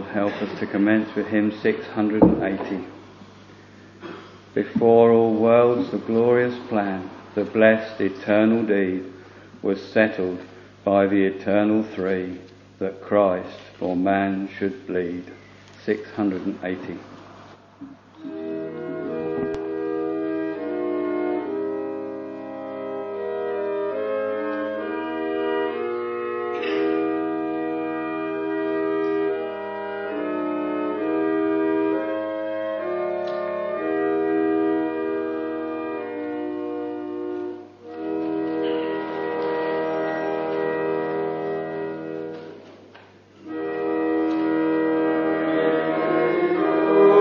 help us to commence with hymn 680. Before all worlds the glorious plan, the blessed eternal deed, was settled by the eternal three, that Christ for man should bleed. 680. Oh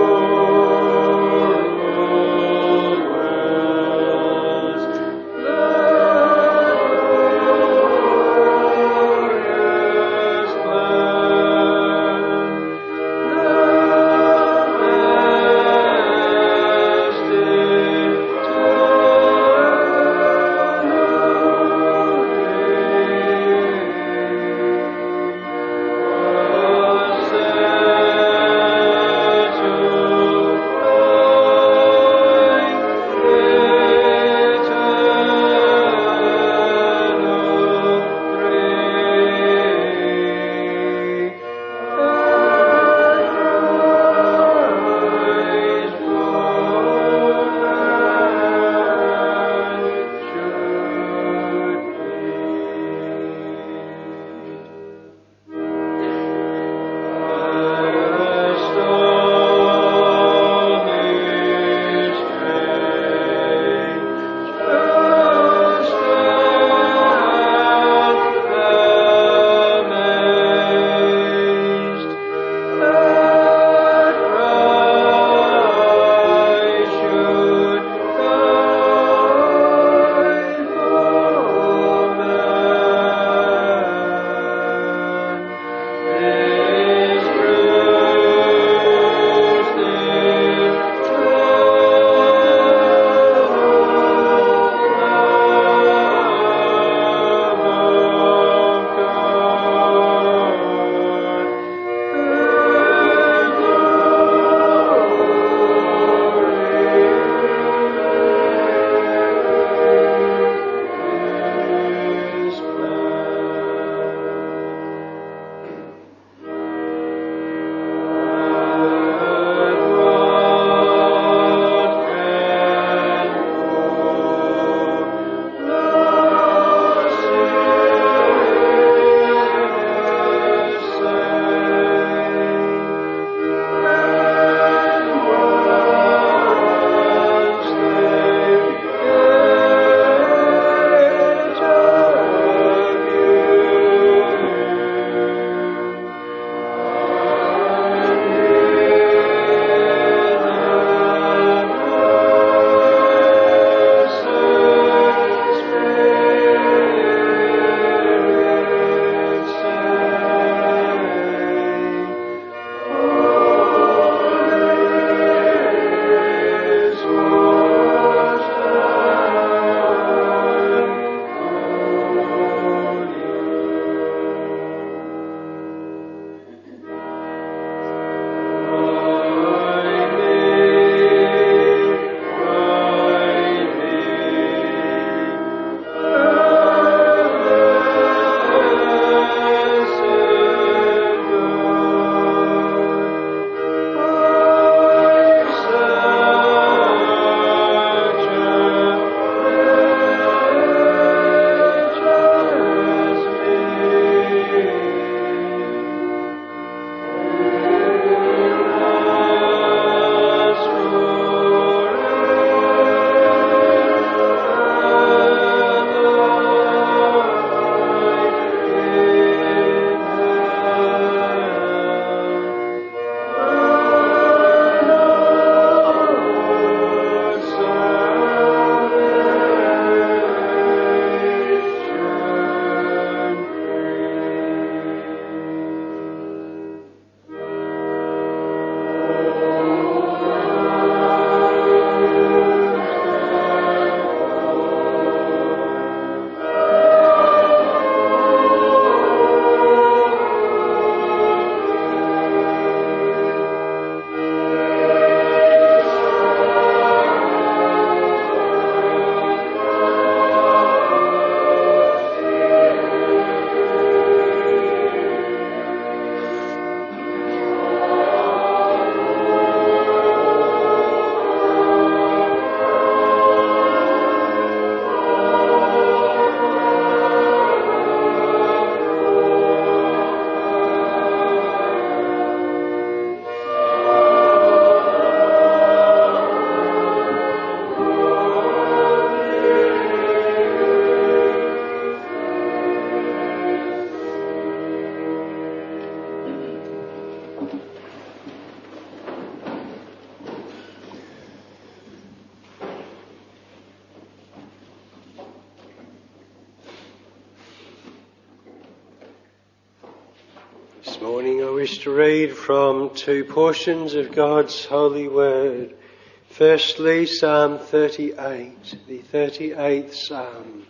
This morning I wish to read from two portions of God's holy word. Firstly, Psalm 38, the 38th Psalm.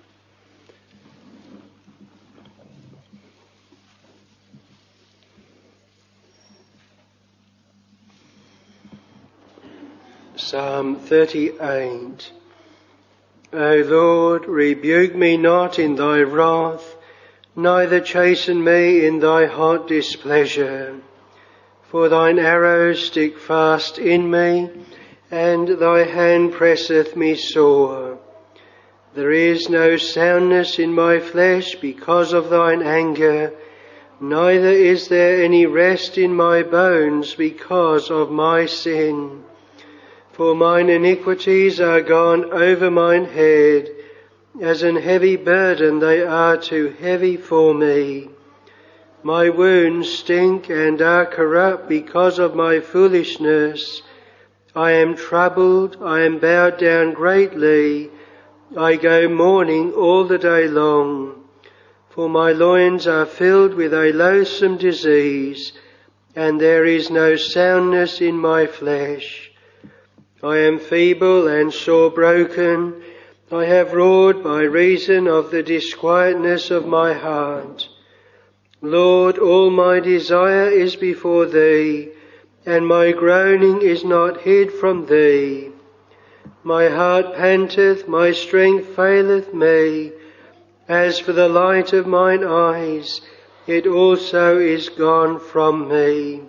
Psalm 38. O Lord, rebuke me not in thy wrath, neither chasten me in thy hot displeasure. For thine arrows stick fast in me, and thy hand presseth me sore. There is no soundness in my flesh because of thine anger, neither is there any rest in my bones because of my sin. For mine iniquities are gone over mine head, as an heavy burden they are too heavy for me. My wounds stink and are corrupt because of my foolishness. I am troubled, I am bowed down greatly. I go mourning all the day long. For my loins are filled with a loathsome disease, and there is no soundness in my flesh. I am feeble and sore broken. I have roared by reason of the disquietness of my heart. Lord, all my desire is before thee, and my groaning is not hid from thee. My heart panteth, my strength faileth me. As for the light of mine eyes, it also is gone from me.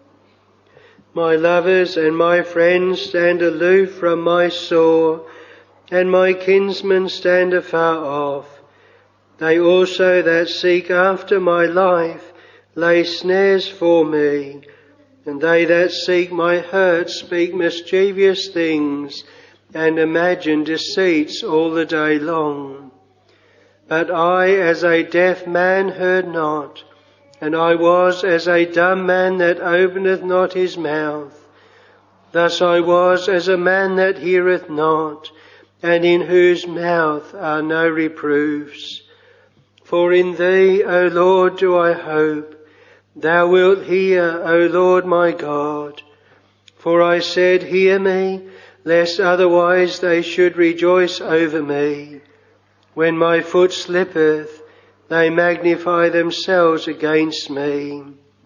My lovers and my friends stand aloof from my sore, and my kinsmen stand afar off. They also that seek after my life lay snares for me, and they that seek my hurt speak mischievous things, and imagine deceits all the day long. But I, as a deaf man, heard not, and I was as a dumb man that openeth not his mouth. Thus I was as a man that heareth not, and in whose mouth are no reproofs. For in thee, O Lord, do I hope. Thou wilt hear, O Lord my God. For I said, hear me, lest otherwise they should rejoice over me. When my foot slippeth, they magnify themselves against me.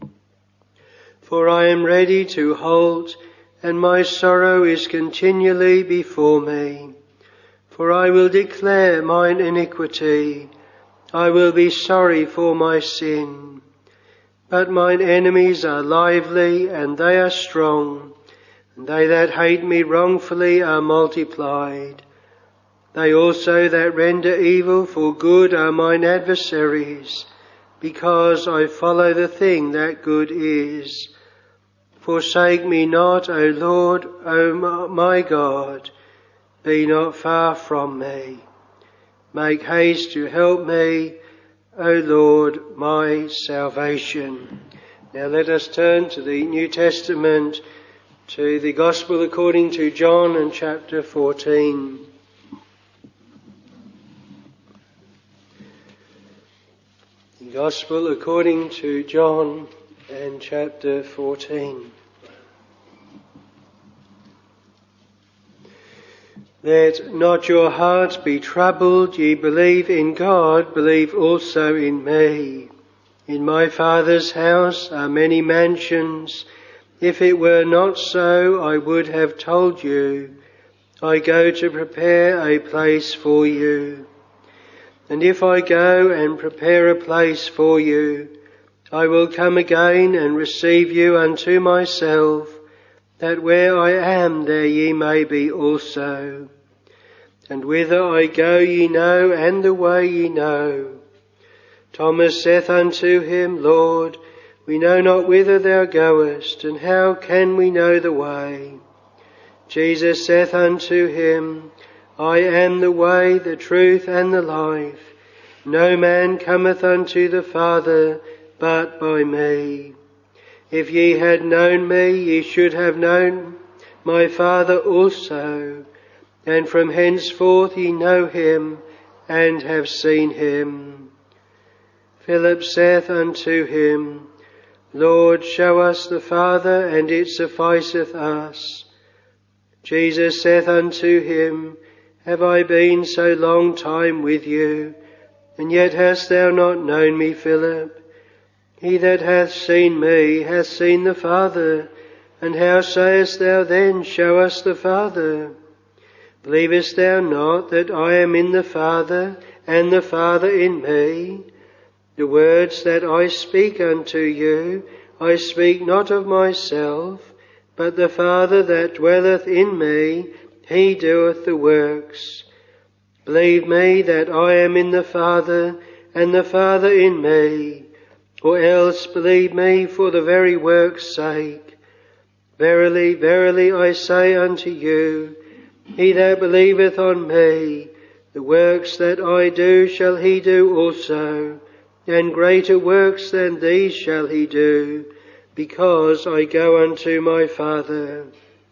For I am ready to halt, and my sorrow is continually before me. For I will declare mine iniquity. I will be sorry for my sin. But mine enemies are lively, and they are strong, and they that hate me wrongfully are multiplied. They also that render evil for good are mine adversaries, because I follow the thing that good is. Forsake me not, O Lord, O my God. Be not far from me. Make haste to help me, O Lord, my salvation. Now let us turn to the New Testament, to the Gospel according to John and chapter 14. The Gospel according to John and chapter 14. Let not your hearts be troubled. Ye believe in God, believe also in me. In my Father's house are many mansions. If it were not so, I would have told you. I go to prepare a place for you. And if I go and prepare a place for you, I will come again and receive you unto myself, that where I am, there ye may be also. And whither I go ye know, and the way ye know. Thomas saith unto him, Lord, we know not whither thou goest, and how can we know the way? Jesus saith unto him, I am the way, the truth, and the life. No man cometh unto the Father but by me. If ye had known me, ye should have known my Father also. And from henceforth ye know him, and have seen him. Philip saith unto him, Lord, show us the Father, and it sufficeth us. Jesus saith unto him, Have I been so long time with you, and yet hast thou not known me, Philip? He that hath seen me hath seen the Father, and how sayest thou then, Show us the Father? Believest thou not that I am in the Father, and the Father in me? The words that I speak unto you, I speak not of myself, but the Father that dwelleth in me, he doeth the works. Believe me that I am in the Father, and the Father in me, or else believe me for the very work's sake. Verily, verily, I say unto you, he that believeth on me, the works that I do shall he do also, and greater works than these shall he do, because I go unto my Father.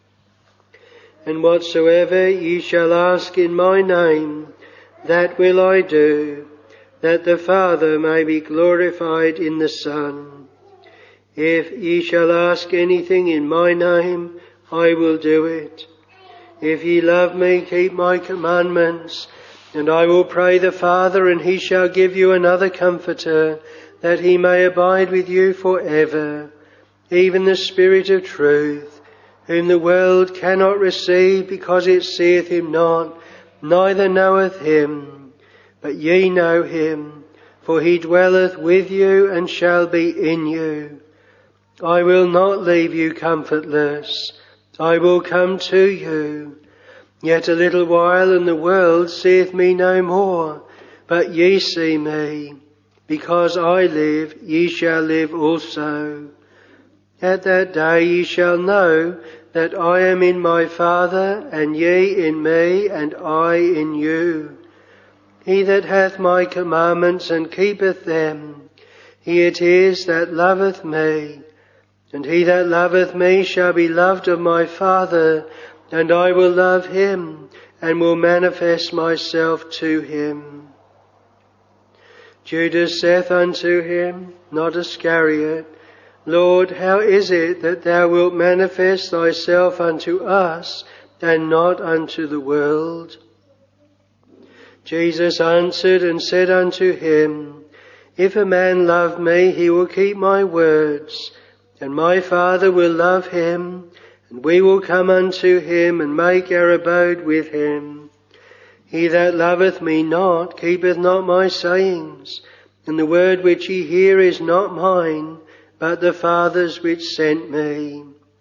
And whatsoever ye shall ask in my name, that will I do, that the Father may be glorified in the Son. If ye shall ask anything in my name, I will do it. If ye love me, keep my commandments, and I will pray the Father, and he shall give you another Comforter, that he may abide with you for ever, even the Spirit of truth, whom the world cannot receive, because it seeth him not, neither knoweth him. But ye know him, for he dwelleth with you and shall be in you. I will not leave you comfortless. I will come to you. Yet a little while, and the world seeth me no more, but ye see me. Because I live, ye shall live also. At that day ye shall know that I am in my Father, and ye in me, and I in you. He that hath my commandments and keepeth them, he it is that loveth me. And he that loveth me shall be loved of my Father, and I will love him, and will manifest myself to him. Judas saith unto him, not Iscariot, Lord, how is it that thou wilt manifest thyself unto us, and not unto the world? Jesus answered and said unto him, If a man love me, he will keep my words, and my Father will love him, and we will come unto him, and make our abode with him. He that loveth me not, keepeth not my sayings, and the word which ye hear is not mine, but the Father's which sent me.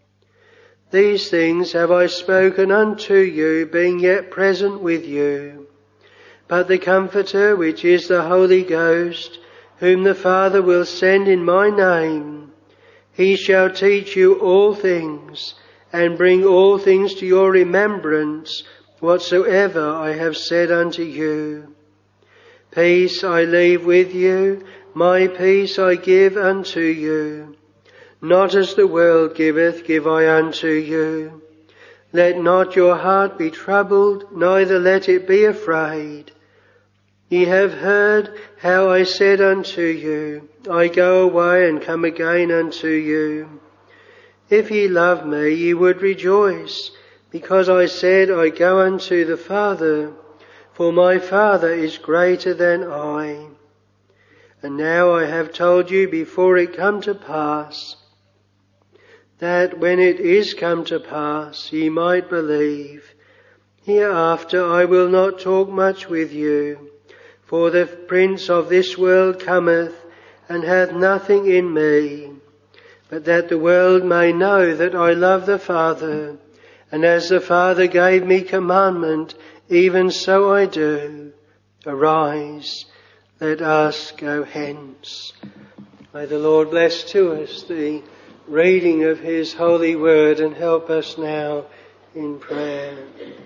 These things have I spoken unto you, being yet present with you. But the Comforter, which is the Holy Ghost, whom the Father will send in my name, he shall teach you all things, and bring all things to your remembrance, whatsoever I have said unto you. Peace I leave with you, my peace I give unto you. Not as the world giveth, give I unto you. Let not your heart be troubled, neither let it be afraid. Ye have heard how I said unto you, I go away and come again unto you. If ye love me, ye would rejoice, because I said, I go unto the Father, for my Father is greater than I. And now I have told you before it come to pass, that when it is come to pass, ye might believe. Hereafter I will not talk much with you, for the prince of this world cometh, and hath nothing in me, but that the world may know that I love the Father, and as the Father gave me commandment, even so I do. Arise, let us go hence. May the Lord bless to us the reading of his holy word, and help us now in prayer.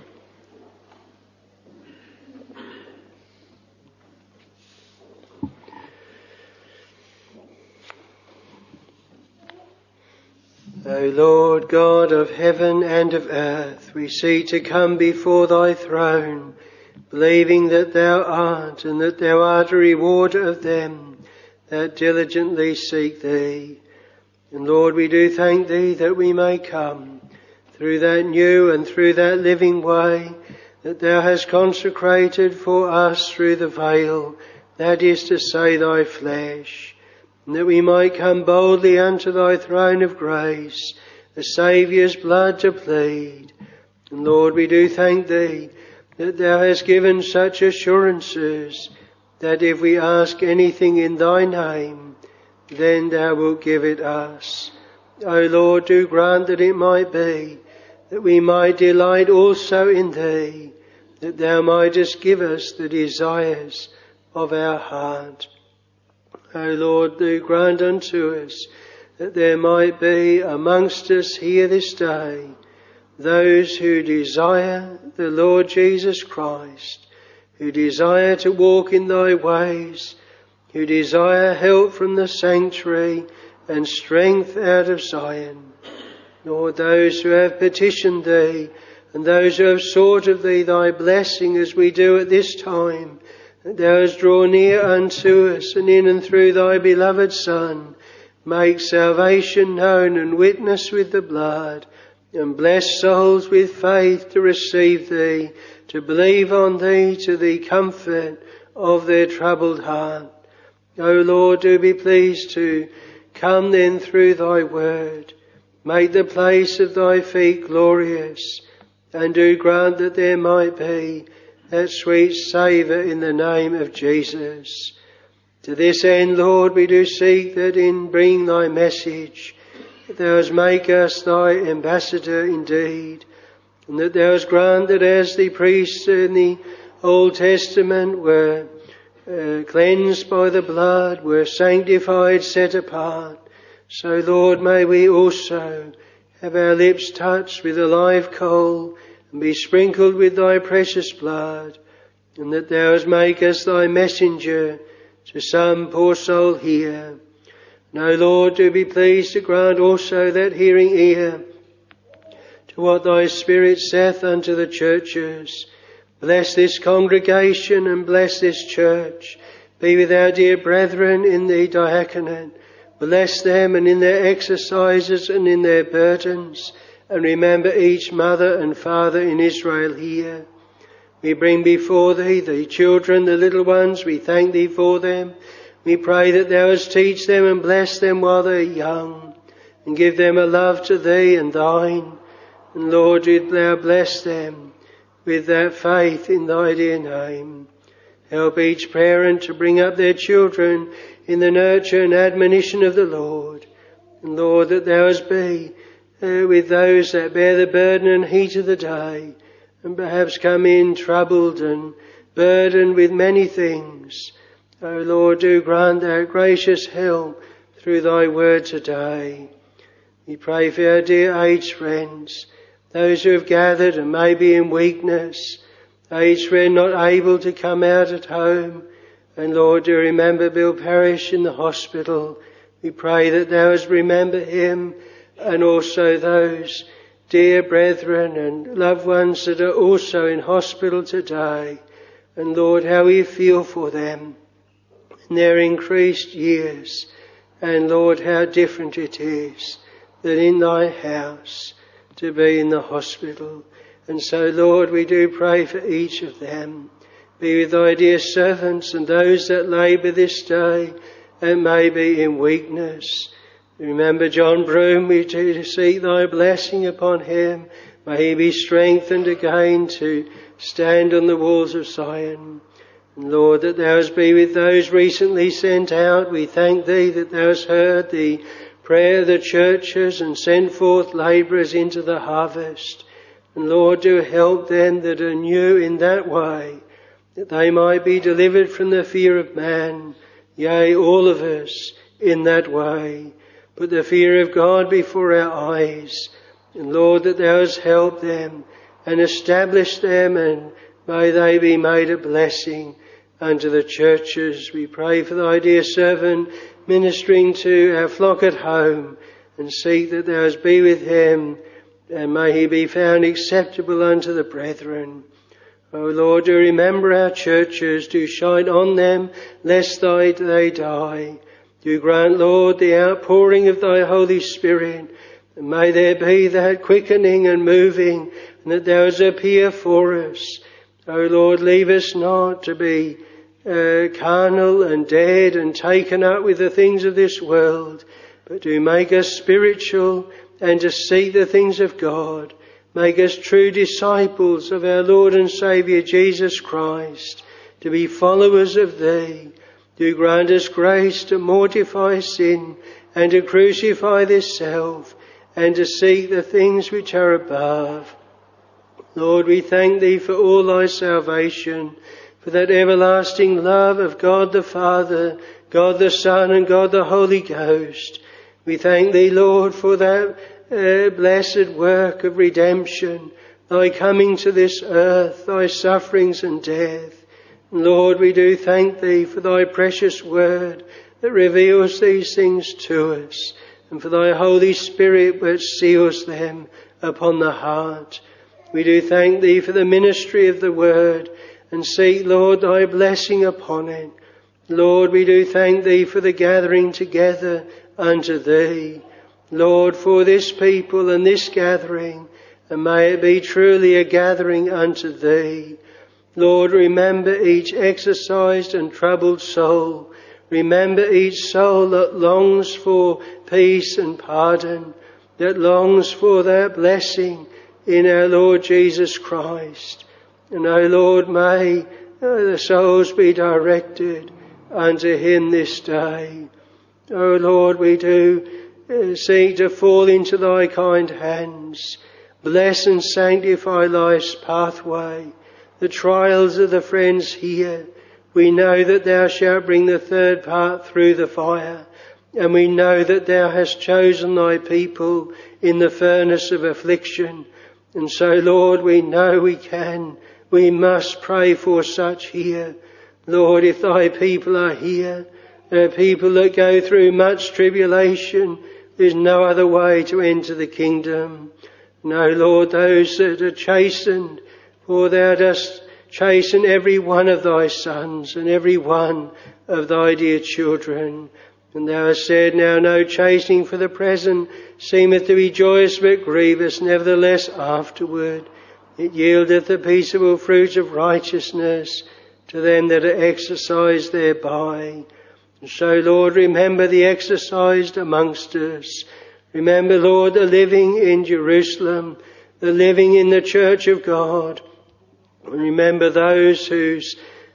O Lord God of heaven and of earth, we seek to come before thy throne, believing that thou art, and that thou art a rewarder of them that diligently seek thee. And Lord, we do thank thee that we may come through that new and through that living way that thou hast consecrated for us through the veil, that is to say, thy flesh, and that we might come boldly unto thy throne of grace, the Saviour's blood to plead. And Lord, we do thank thee that thou hast given such assurances that if we ask anything in thy name, then thou wilt give it us. O Lord, do grant that it might be, that we might delight also in thee, that thou mightest give us the desires of our heart. O Lord, do grant unto us that there might be amongst us here this day those who desire the Lord Jesus Christ, who desire to walk in thy ways, who desire help from the sanctuary and strength out of Zion. Lord, those who have petitioned thee and those who have sought of thee thy blessing as we do at this time, that thou hast drawn near unto us, and in and through thy beloved Son make salvation known and witness with the blood, and bless souls with faith to receive thee, to believe on thee, to the comfort of their troubled heart. O Lord, do be pleased to come then through thy word, make the place of thy feet glorious, and do grant that there might be that sweet savour in the name of Jesus. To this end, Lord, we do seek that in bringing thy message, that thou hast make us thy ambassador indeed, and that thou hast grant that as the priests in the Old Testament were cleansed by the blood, were sanctified, set apart, so Lord, may we also have our lips touched with a live coal and be sprinkled with thy precious blood, and that thou hast make us thy messenger to some poor soul here. Now, Lord, do be pleased to grant also that hearing ear to what thy Spirit saith unto the churches. Bless this congregation and bless this church. Be with our dear brethren in the diaconate. Bless them and in their exercises and in their burdens. And remember each mother and father in Israel here. We bring before thee the children, the little ones. We thank thee for them. We pray that thou hast teach them and bless them while they are young, and give them a love to thee and thine. And Lord, do thou bless them with that faith in thy dear name. Help each parent to bring up their children in the nurture and admonition of the Lord. And Lord, that thou hast be with those that bear the burden and heat of the day, and perhaps come in troubled and burdened with many things. O Lord, do grant our gracious help through thy word today. We pray for our dear aged friends, those who have gathered and may be in weakness, aged friend not able to come out at home. And Lord, do remember Bill Parrish in the hospital. We pray that thou hast remembered him, and also those dear brethren and loved ones that are also in hospital today. And Lord, how we feel for them in their increased years. And Lord, how different it is that in thy house to be in the hospital. And so, Lord, we do pray for each of them. Be with thy dear servants and those that labour this day and may be in weakness. Remember John Broom, we do seek thy blessing upon him. May he be strengthened again to stand on the walls of Zion. And Lord, that thou hast be with those recently sent out. We thank thee that thou hast heard the prayer of the churches and sent forth labourers into the harvest. And Lord, do help them that are new in that way, that they might be delivered from the fear of man. Yea, all of us in that way. Put the fear of God before our eyes. And Lord, that thou hast helped them and established them, and may they be made a blessing unto the churches. We pray for thy dear servant ministering to our flock at home, and seek that thou hast be with him, and may he be found acceptable unto the brethren. O Lord, do remember our churches, do shine on them, lest they die. Do grant, Lord, the outpouring of thy Holy Spirit, and may there be that quickening and moving, and that thou appear for us. O Lord, leave us not to be carnal and dead and taken up with the things of this world, but do make us spiritual and to seek the things of God. Make us true disciples of our Lord and Saviour Jesus Christ, to be followers of thee. Do grant us grace to mortify sin and to crucify this self and to seek the things which are above. Lord, we thank thee for all thy salvation, for that everlasting love of God the Father, God the Son and God the Holy Ghost. We thank thee, Lord, for that blessed work of redemption, thy coming to this earth, thy sufferings and death. Lord, we do thank thee for thy precious word that reveals these things to us, and for thy Holy Spirit which seals them upon the heart. We do thank thee for the ministry of the word and seek, Lord, thy blessing upon it. Lord, we do thank thee for the gathering together unto thee. Lord, for this people and this gathering, and may it be truly a gathering unto thee. Lord, remember each exercised and troubled soul. Remember each soul that longs for peace and pardon, that longs for that blessing in our Lord Jesus Christ. And, O Lord, may the souls be directed unto him this day. O Lord, we do seek to fall into thy kind hands. Bless and sanctify life's pathway. The trials of the friends here, we know that thou shalt bring the third part through the fire, and we know that thou hast chosen thy people in the furnace of affliction. And so, Lord, we know we must pray for such here. Lord, if thy people are here, there are people that go through much tribulation, there's no other way to enter the kingdom. No, Lord, those that are chastened, for thou dost chasten every one of thy sons and every one of thy dear children. And thou hast said, now no chastening for the present seemeth to be joyous but grievous, nevertheless afterward it yieldeth the peaceable fruits of righteousness to them that are exercised thereby. And so, Lord, remember the exercised amongst us. Remember, Lord, the living in Jerusalem, the living in the church of God. And remember those whose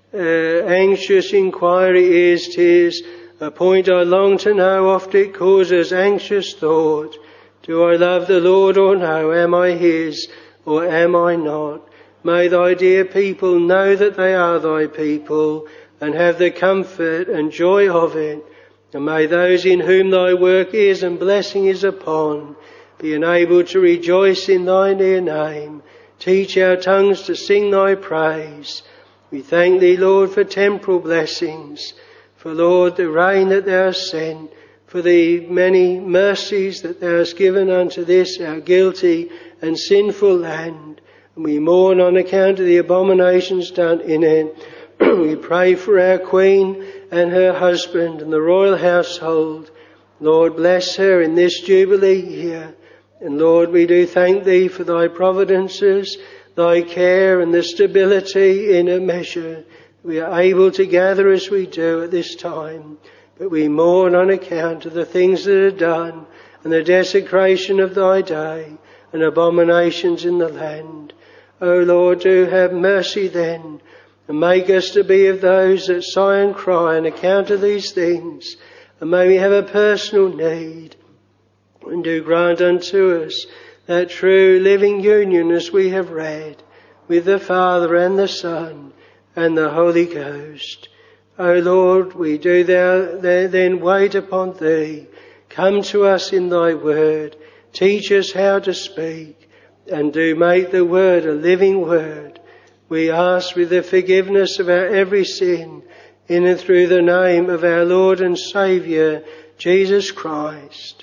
anxious inquiry is, 'tis a point I long to know, oft it causes anxious thought. Do I love the Lord or no? Am I his or am I not? May thy dear people know that they are thy people and have the comfort and joy of it. And may those in whom thy work is and blessing is upon be enabled to rejoice in thy dear name. Teach our tongues to sing thy praise. We thank thee, Lord, for temporal blessings, for, Lord, the rain that thou hast sent, for the many mercies that thou hast given unto this our guilty and sinful land. And we mourn on account of the abominations done in it. We pray for our Queen and her husband and the royal household. Lord, bless her in this Jubilee year. And Lord, we do thank thee for thy providences, thy care and the stability in a measure. We are able to gather as we do at this time, but we mourn on account of the things that are done and the desecration of thy day and abominations in the land. O Lord, do have mercy then, and make us to be of those that sigh and cry on account of these things, and may we have a personal need. And do grant unto us that true living union as we have read with the Father and the Son and the Holy Ghost. O Lord, we do then wait upon thee. Come to us in thy word. Teach us how to speak, and do make the word a living word. We ask with the forgiveness of our every sin in and through the name of our Lord and Saviour, Jesus Christ.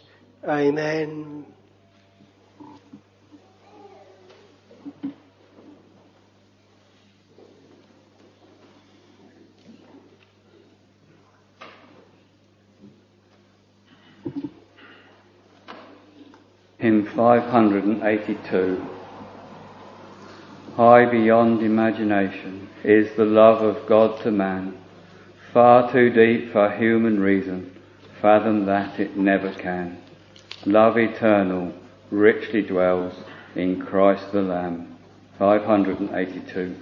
Amen. Hymn 582. High beyond imagination is the love of God to man, far too deep for human reason, fathom that it never can. Love eternal richly dwells in Christ the Lamb. 582.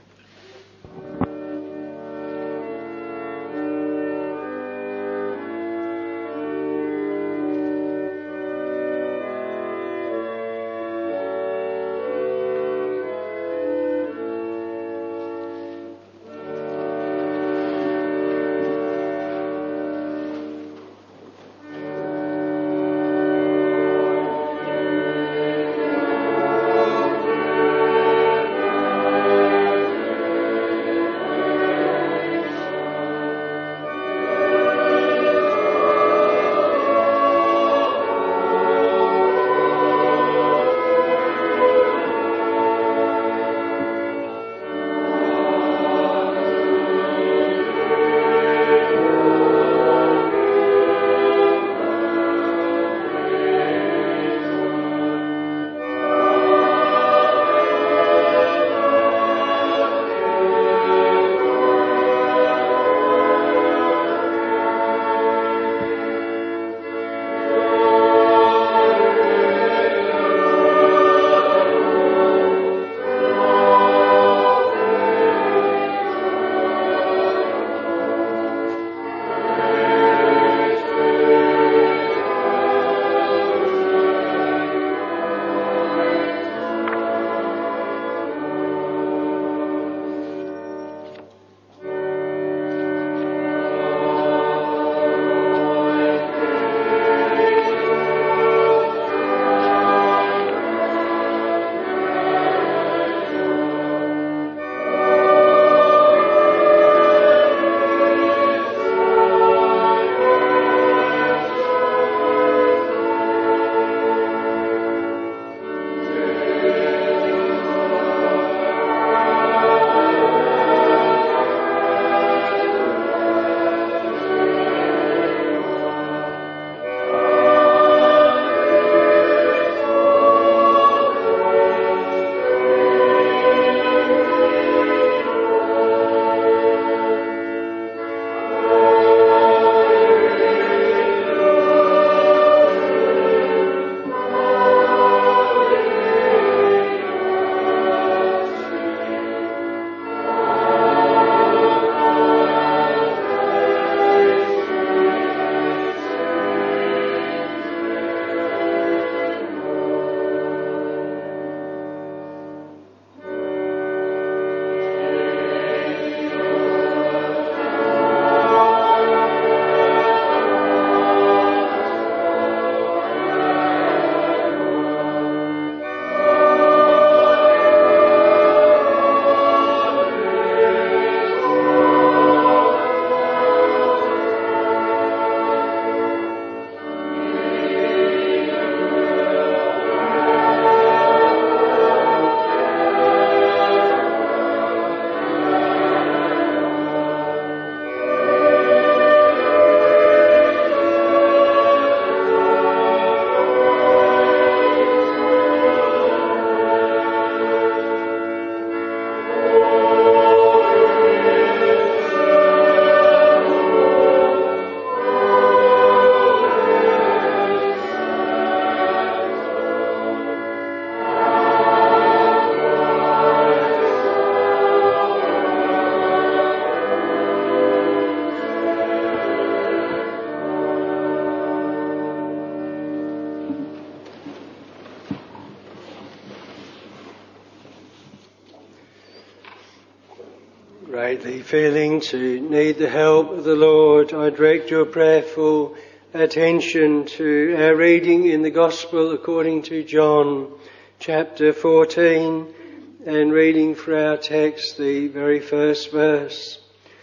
Greatly feeling to need the help of the Lord, I direct your prayerful attention to our reading in the Gospel according to John, chapter 14, and reading for our text the very first verse.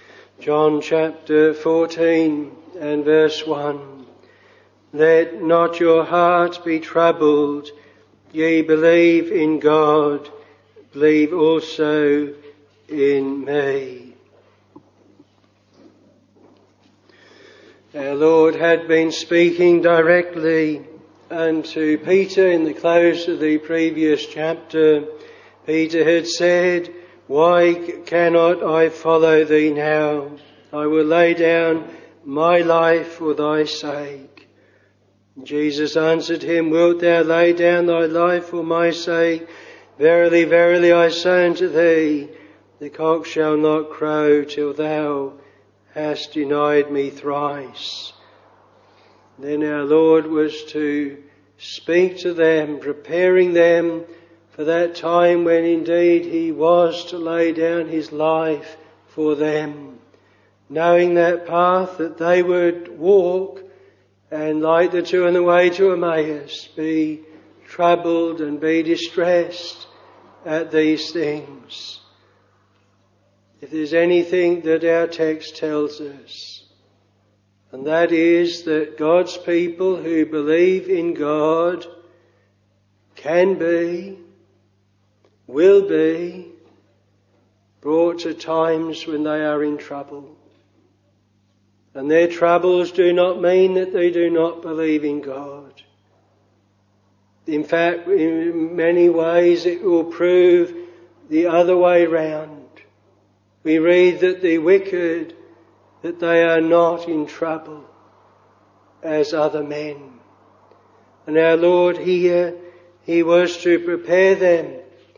John chapter 14 and verse 1. Let not your heart be troubled. Ye believe in God, believe also in me. Our Lord had been speaking directly And to Peter in the close of the previous chapter, Peter had said, "Why cannot I follow thee now? I will lay down my life for thy sake." And Jesus answered him, "Wilt thou lay down thy life for my sake? Verily, verily, I say unto thee, the cock shall not crow till thou hast denied me thrice." Then our Lord was to speak to them, preparing them for that time when indeed he was to lay down his life for them, knowing that path that they would walk, and like the two on the way to Emmaus, be troubled and be distressed at these things. If there's anything that our text tells us, and that is that God's people who believe in God can be, will be, brought to times when they are in trouble. And their troubles do not mean that they do not believe in God. In fact, in many ways it will prove the other way round. We read that the wicked, that they are not in trouble as other men. And our Lord here, he was to prepare them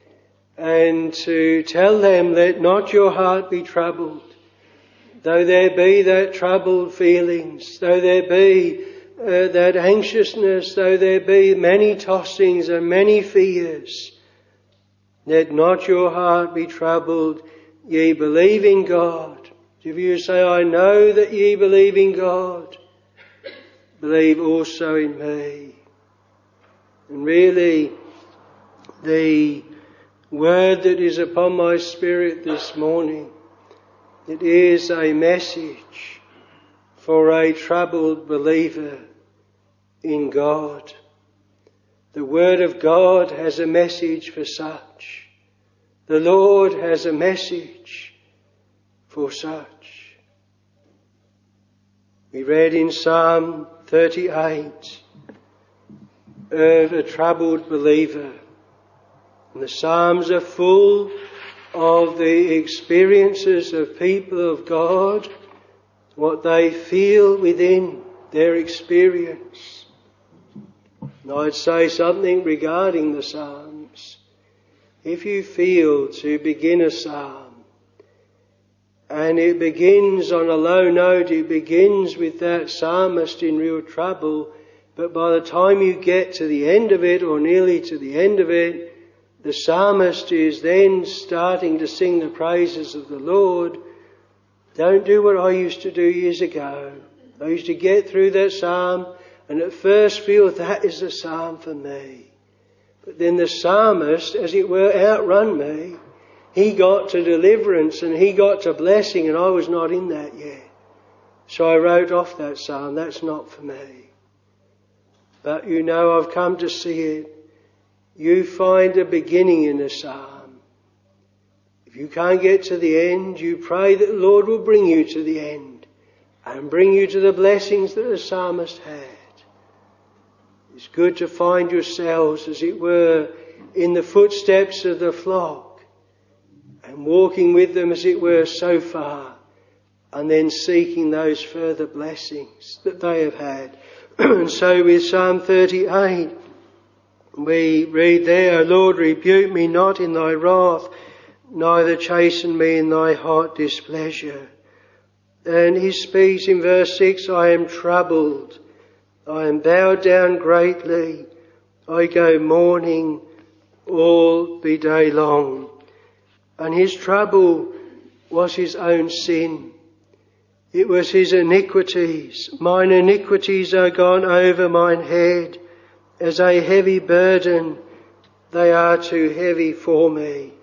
and to tell them, "Let not your heart be troubled. Though there be that troubled feelings, though there be that anxiousness, though there be many tossings and many fears, let not your heart be troubled. Ye believe in God." If you say, "I know that ye believe in God, believe also in me." And really, the word that is upon my spirit this morning, it is a message for a troubled believer in God. The Word of God has a message for such. The Lord has a message for such. We read in Psalm 38 of a troubled believer. And the Psalms are full of the experiences of people of God, what they feel within their experience. And I'd say something regarding the Psalms. If you feel to begin a psalm, and it begins on a low note, it begins with that psalmist in real trouble, but by the time you get to the end of it, or nearly to the end of it, the psalmist is then starting to sing the praises of the Lord. Don't do what I used to do years ago. I used to get through that psalm and at first feel that is a psalm for me. But then the psalmist, as it were, outrun me. He got to deliverance and he got to blessing, and I was not in that yet. So I wrote off that psalm. That's not for me. But you know, I've come to see it. You find a beginning in a psalm. If you can't get to the end, you pray that the Lord will bring you to the end and bring you to the blessings that the psalmist had. It's good to find yourselves, as it were, in the footsteps of the flock, and walking with them, as it were, so far, and then seeking those further blessings that they have had. And so with Psalm 38, we read there, "O Lord, rebuke me not in thy wrath, neither chasten me in thy hot displeasure." And he speaks in verse 6, "I am troubled, I am bowed down greatly, I go mourning all the day long." And his trouble was his own sin. It was his iniquities. "Mine iniquities are gone over mine head. As a heavy burden, they are too heavy for me."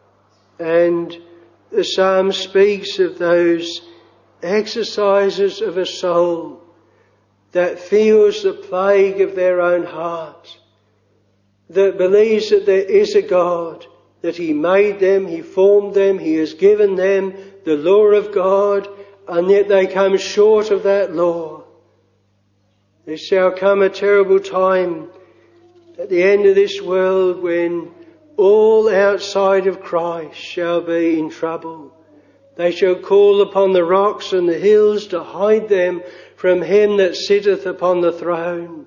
And the psalm speaks of those exercises of a soul that feels the plague of their own heart, that believes that there is a God, that he made them, he formed them, he has given them the law of God, and yet they come short of that law. There shall come a terrible time at the end of this world when all outside of Christ shall be in trouble. They shall call upon the rocks and the hills to hide them from him that sitteth upon the throne.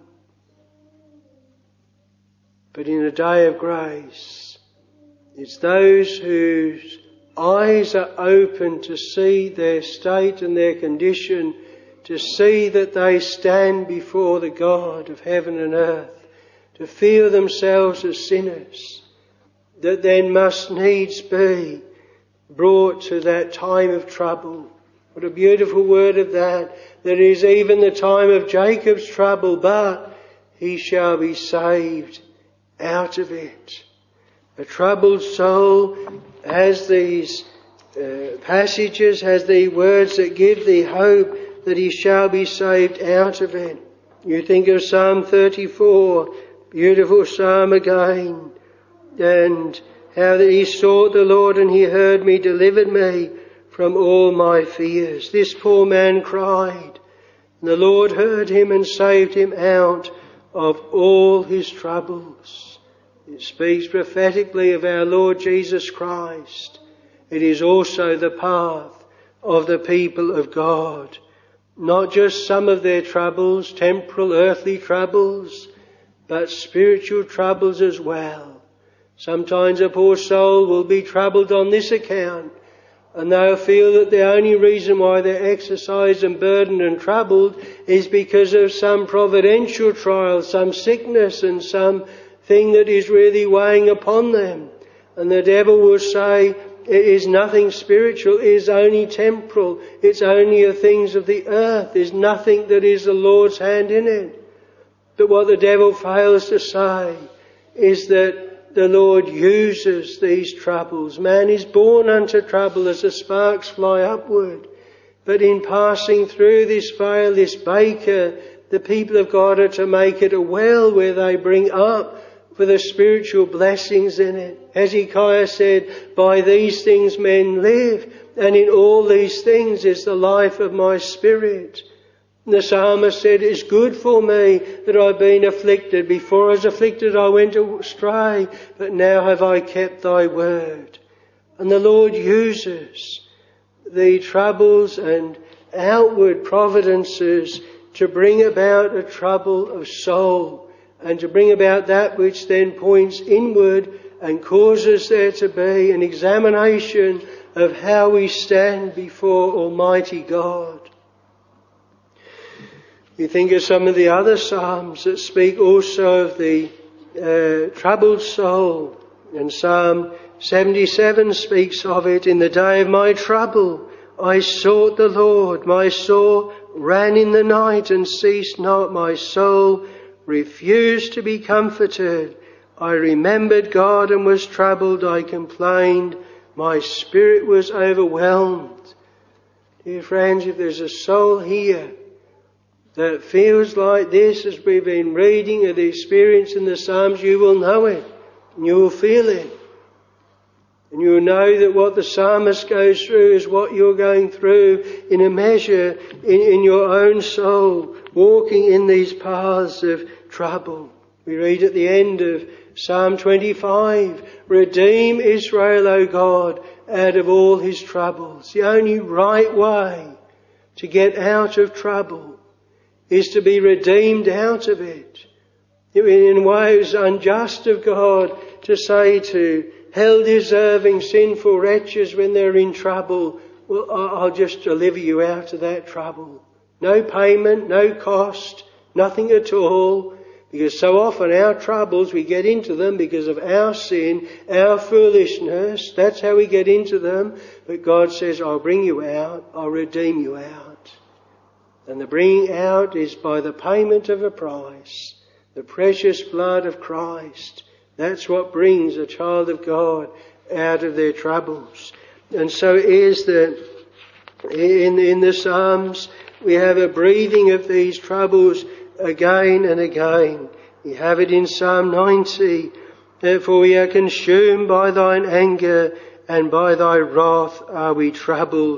But in a day of grace, it's those whose eyes are open to see their state and their condition, to see that they stand before the God of heaven and earth, to feel themselves as sinners, that then must needs be brought to that time of trouble. What a beautiful word of that. That is even the time of Jacob's trouble, but he shall be saved out of it. A troubled soul has these passages, has the words that give thee hope that he shall be saved out of it. You think of Psalm 34, beautiful psalm again, and how that he sought the Lord and he heard me, delivered me from all my fears. This poor man cried, and the Lord heard him and saved him out of all his troubles. It speaks prophetically of our Lord Jesus Christ. It is also the path of the people of God. Not just some of their troubles, temporal, earthly troubles, but spiritual troubles as well. Sometimes a poor soul will be troubled on this account, and they'll feel that the only reason why they're exercised and burdened and troubled is because of some providential trial, some sickness and some thing that is really weighing upon them. And the devil will say, it is nothing spiritual, it is only temporal, it's only the things of the earth, there's nothing that is the Lord's hand in it. But what the devil fails to say is that the Lord uses these troubles. Man is born unto trouble as the sparks fly upward. But in passing through this vale, this baker, the people of God are to make it a well where they bring up for the spiritual blessings in it. Hezekiah said, by these things men live, and in all these things is the life of my spirit. And the psalmist said, it's good for me that I've been afflicted. Before I was afflicted I went astray, but now have I kept thy word. And the Lord uses the troubles and outward providences to bring about a trouble of soul, and to bring about that which then points inward and causes there to be an examination of how we stand before Almighty God. You think of some of the other psalms that speak also of the troubled soul. And Psalm 77 speaks of it. In the day of my trouble I sought the Lord. My soul ran in the night and ceased not. My soul refused to be comforted. I remembered God and was troubled. I complained. My spirit was overwhelmed. Dear friends, if there's a soul here that feels like this as we've been reading and experiencing the Psalms, you will know it. And you will feel it. And you will know that what the psalmist goes through is what you're going through in a measure in your own soul, walking in these paths of trouble. We read at the end of Psalm 25, redeem Israel, O God, out of all his troubles. The only right way to get out of trouble is to be redeemed out of it. In a way, it's unjust of God to say to hell-deserving, sinful wretches when they're in trouble, well, I'll just deliver you out of that trouble. No payment, no cost, nothing at all. Because so often our troubles, we get into them because of our sin, our foolishness. That's how we get into them. But God says, I'll bring you out, I'll redeem you out. And the bringing out is by the payment of a price, the precious blood of Christ. That's what brings a child of God out of their troubles. And so it is that in the Psalms we have a breathing of these troubles again and again. We have it in Psalm 90. Therefore we are consumed by thine anger, and by thy wrath are we troubled.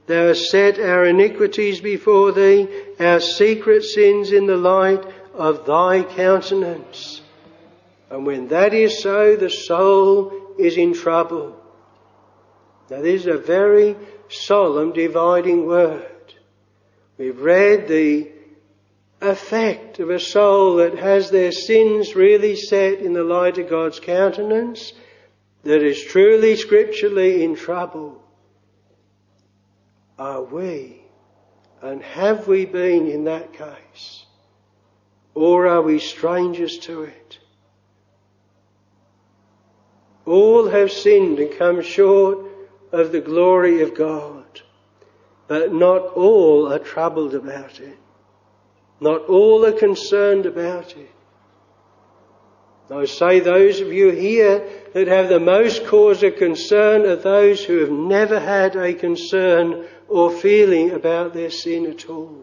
Thou hast set our iniquities before thee, our secret sins in the light of thy countenance. And when that is so, the soul is in trouble. Now this is a very solemn dividing word. We've read the effect of a soul that has their sins really set in the light of God's countenance, that is truly scripturally in trouble. Are we, and have we been in that case? Or are we strangers to it? All have sinned and come short of the glory of God, but not all are troubled about it. Not all are concerned about it. I say those of you here that have the most cause of concern are those who have never had a concern or feeling about their sin at all.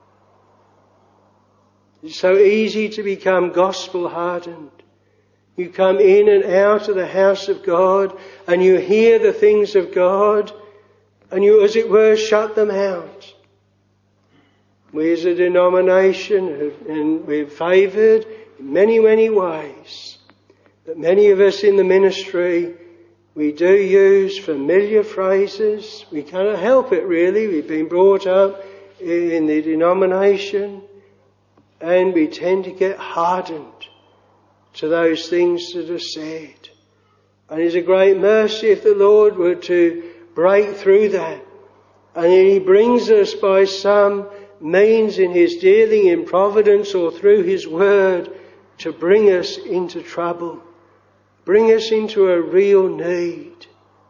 It's so easy to become gospel hardened. You come in and out of the house of God and you hear the things of God and you, as it were, shut them out. We as a denomination, and we're favoured in many, many ways. But many of us in the ministry, we do use familiar phrases. We cannot help it really. We've been brought up in the denomination and we tend to get hardened to those things that are said. And it's a great mercy if the Lord were to break through that. And He brings us by some means in His dealing in providence or through His word to bring us into trouble. Bring us into a real need.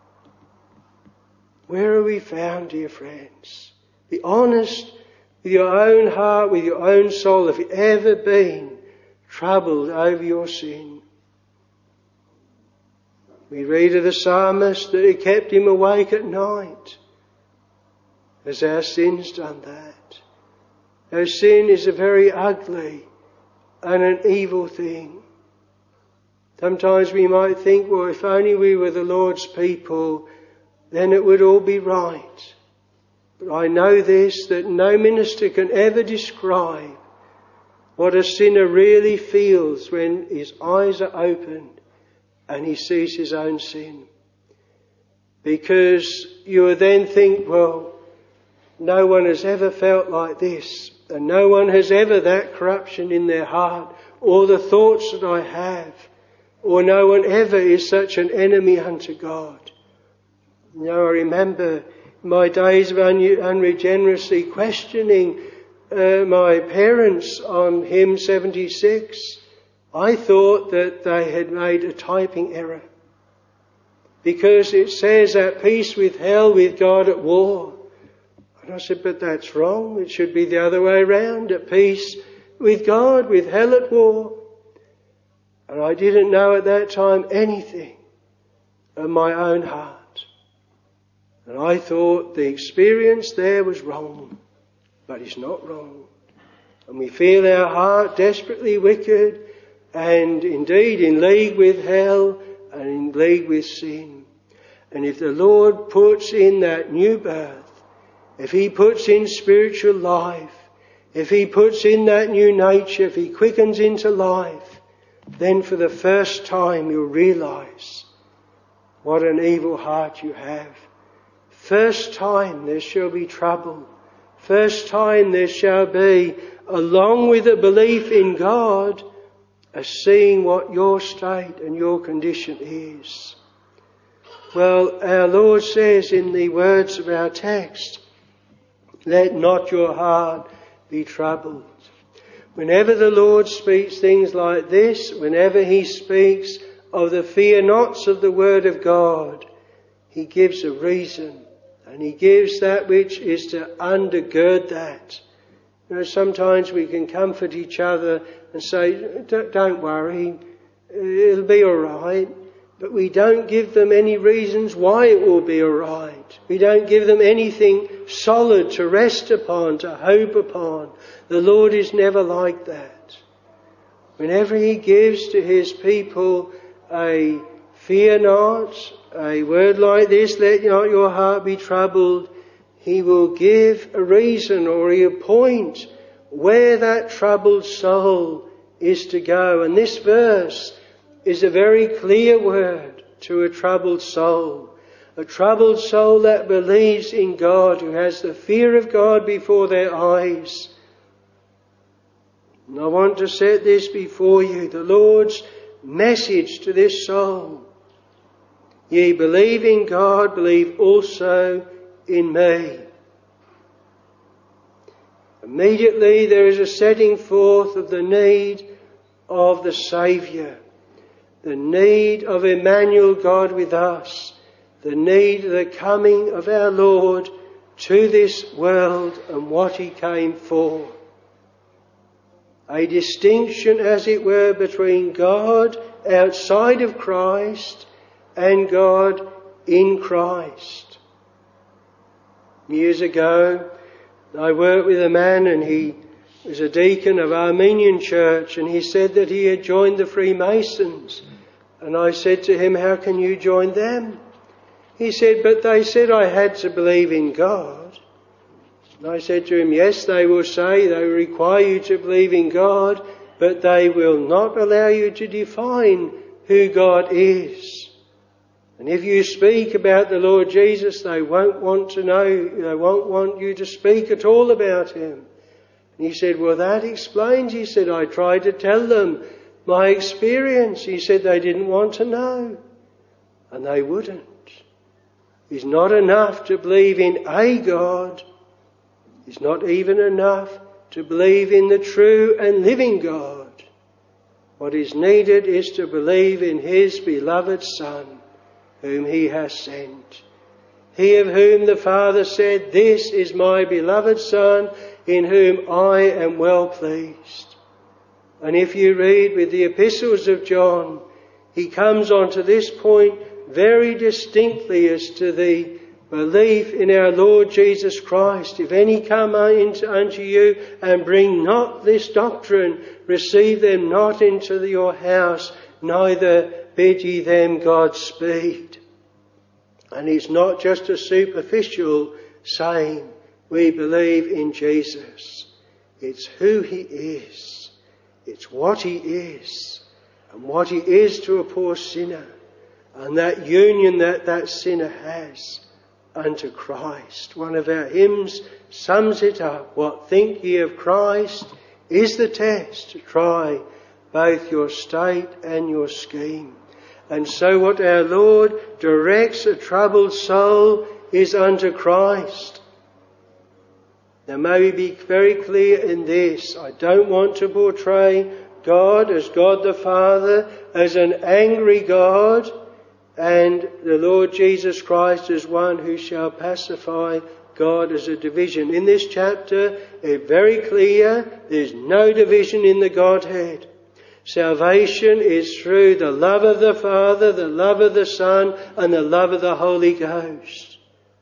Where are we found, dear friends? Be honest with your own heart, with your own soul. Have you ever been troubled over your sin? We read of the psalmist that it kept him awake at night. Has our sins done that? Our sin is a very ugly and an evil thing. Sometimes we might think, well, if only we were the Lord's people, then it would all be right. But I know this, that no minister can ever describe what a sinner really feels when his eyes are opened and he sees his own sin. Because you would then think, well, no one has ever felt like this, and no one has ever that corruption in their heart, or the thoughts that I have, or no one ever is such an enemy unto God. You know, I remember my days of unregeneracy questioning my parents on hymn 76. I thought that they had made a typing error, because it says at peace with hell, with God at war. And I said, but that's wrong. It should be the other way around, at peace with God, with hell at war. And I didn't know at that time anything of my own heart. And I thought the experience there was wrong. But it's not wrong. And we feel our heart desperately wicked and indeed in league with hell and in league with sin. And if the Lord puts in that new birth, if He puts in spiritual life, if He puts in that new nature, if He quickens into life, then for the first time you'll realise what an evil heart you have. First time there shall be trouble. First time there shall be, along with a belief in God, a seeing what your state and your condition is. Well, our Lord says in the words of our text, let not your heart be troubled. Whenever the Lord speaks things like this, whenever He speaks of the fear nots of the Word of God, He gives a reason. And He gives that which is to undergird that. You know, sometimes we can comfort each other and say, don't worry, it'll be all right. But we don't give them any reasons why it will be all right. We don't give them anything solid to rest upon, to hope upon. The Lord is never like that. Whenever He gives to His people a fear not, a word like this, let not your heart be troubled, He will give a reason, or He'll point where that troubled soul is to go. And this verse is a very clear word to a troubled soul. A troubled soul that believes in God, who has the fear of God before their eyes. And I want to set this before you, the Lord's message to this soul. Ye believe in God, believe also in me. Immediately there is a setting forth of the need of the Saviour, the need of Emmanuel, God with us, the need of the coming of our Lord to this world and what He came for. A distinction, as it were, between God outside of Christ and God in Christ. Years ago, I worked with a man, and he was a deacon of Armenian church, and he said that he had joined the Freemasons. And I said to him, how can you join them? He said, but they said I had to believe in God. And I said to him, yes, they will say they require you to believe in God, but they will not allow you to define who God is. And if you speak about the Lord Jesus, they won't want to know, they won't want you to speak at all about Him. And he said, well, that explains. He said, I tried to tell them my experience. He said they didn't want to know. And they wouldn't. It's not enough to believe in a God. It's not even enough to believe in the true and living God. What is needed is to believe in His beloved Son, whom He has sent. He of whom the Father said, this is my beloved Son, in whom I am well pleased. And if you read with the epistles of John, he comes on to this point very distinctly as to the belief in our Lord Jesus Christ. If any come unto you and bring not this doctrine, receive them not into your house, neither bid ye them Godspeed. And it's not just a superficial saying, we believe in Jesus. It's who He is. It's what He is. And what He is to a poor sinner. And that union that sinner has unto Christ. One of our hymns sums it up. What think ye of Christ is the test to try both your state and your scheme. And so what our Lord directs a troubled soul is unto Christ. Now may we be very clear in this. I don't want to portray God as God the Father, as an angry God, and the Lord Jesus Christ as one who shall pacify God as a division. In this chapter, it's very clear, there's no division in the Godhead. Salvation is through the love of the Father, the love of the Son, and the love of the Holy Ghost.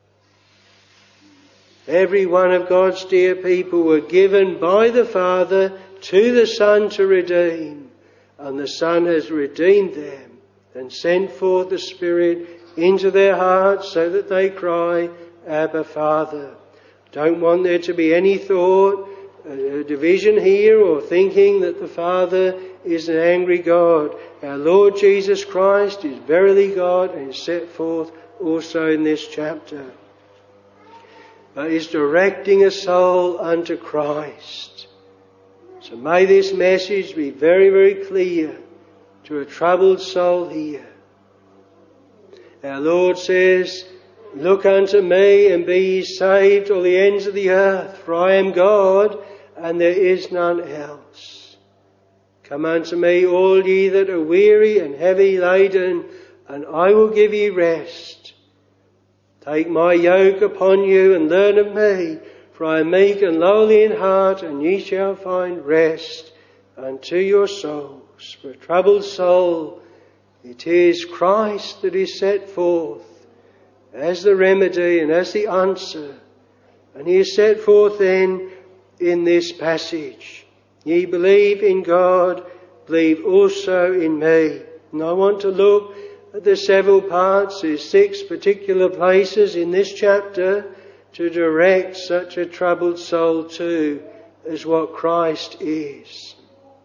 Every one of God's dear people were given by the Father to the Son to redeem. And the Son has redeemed them and sent forth the Spirit into their hearts so that they cry, Abba, Father. Don't want there to be any thought, a division here, or thinking that the Father is an angry God. Our Lord Jesus Christ is verily God and is set forth also in this chapter. But is directing a soul unto Christ. So may this message be very, very clear to a troubled soul here. Our Lord says, look unto me and be ye saved all the ends of the earth, for I am God and there is none else. Come unto me all ye that are weary and heavy laden, and I will give ye rest. Take my yoke upon you and learn of me, for I am meek and lowly in heart, and ye shall find rest unto your souls. For a troubled soul, it is Christ that is set forth as the remedy and as the answer. And He is set forth then in this passage. Ye believe in God, believe also in me. And I want to look at the several parts. There's 6 particular places in this chapter to direct such a troubled soul to as what Christ is.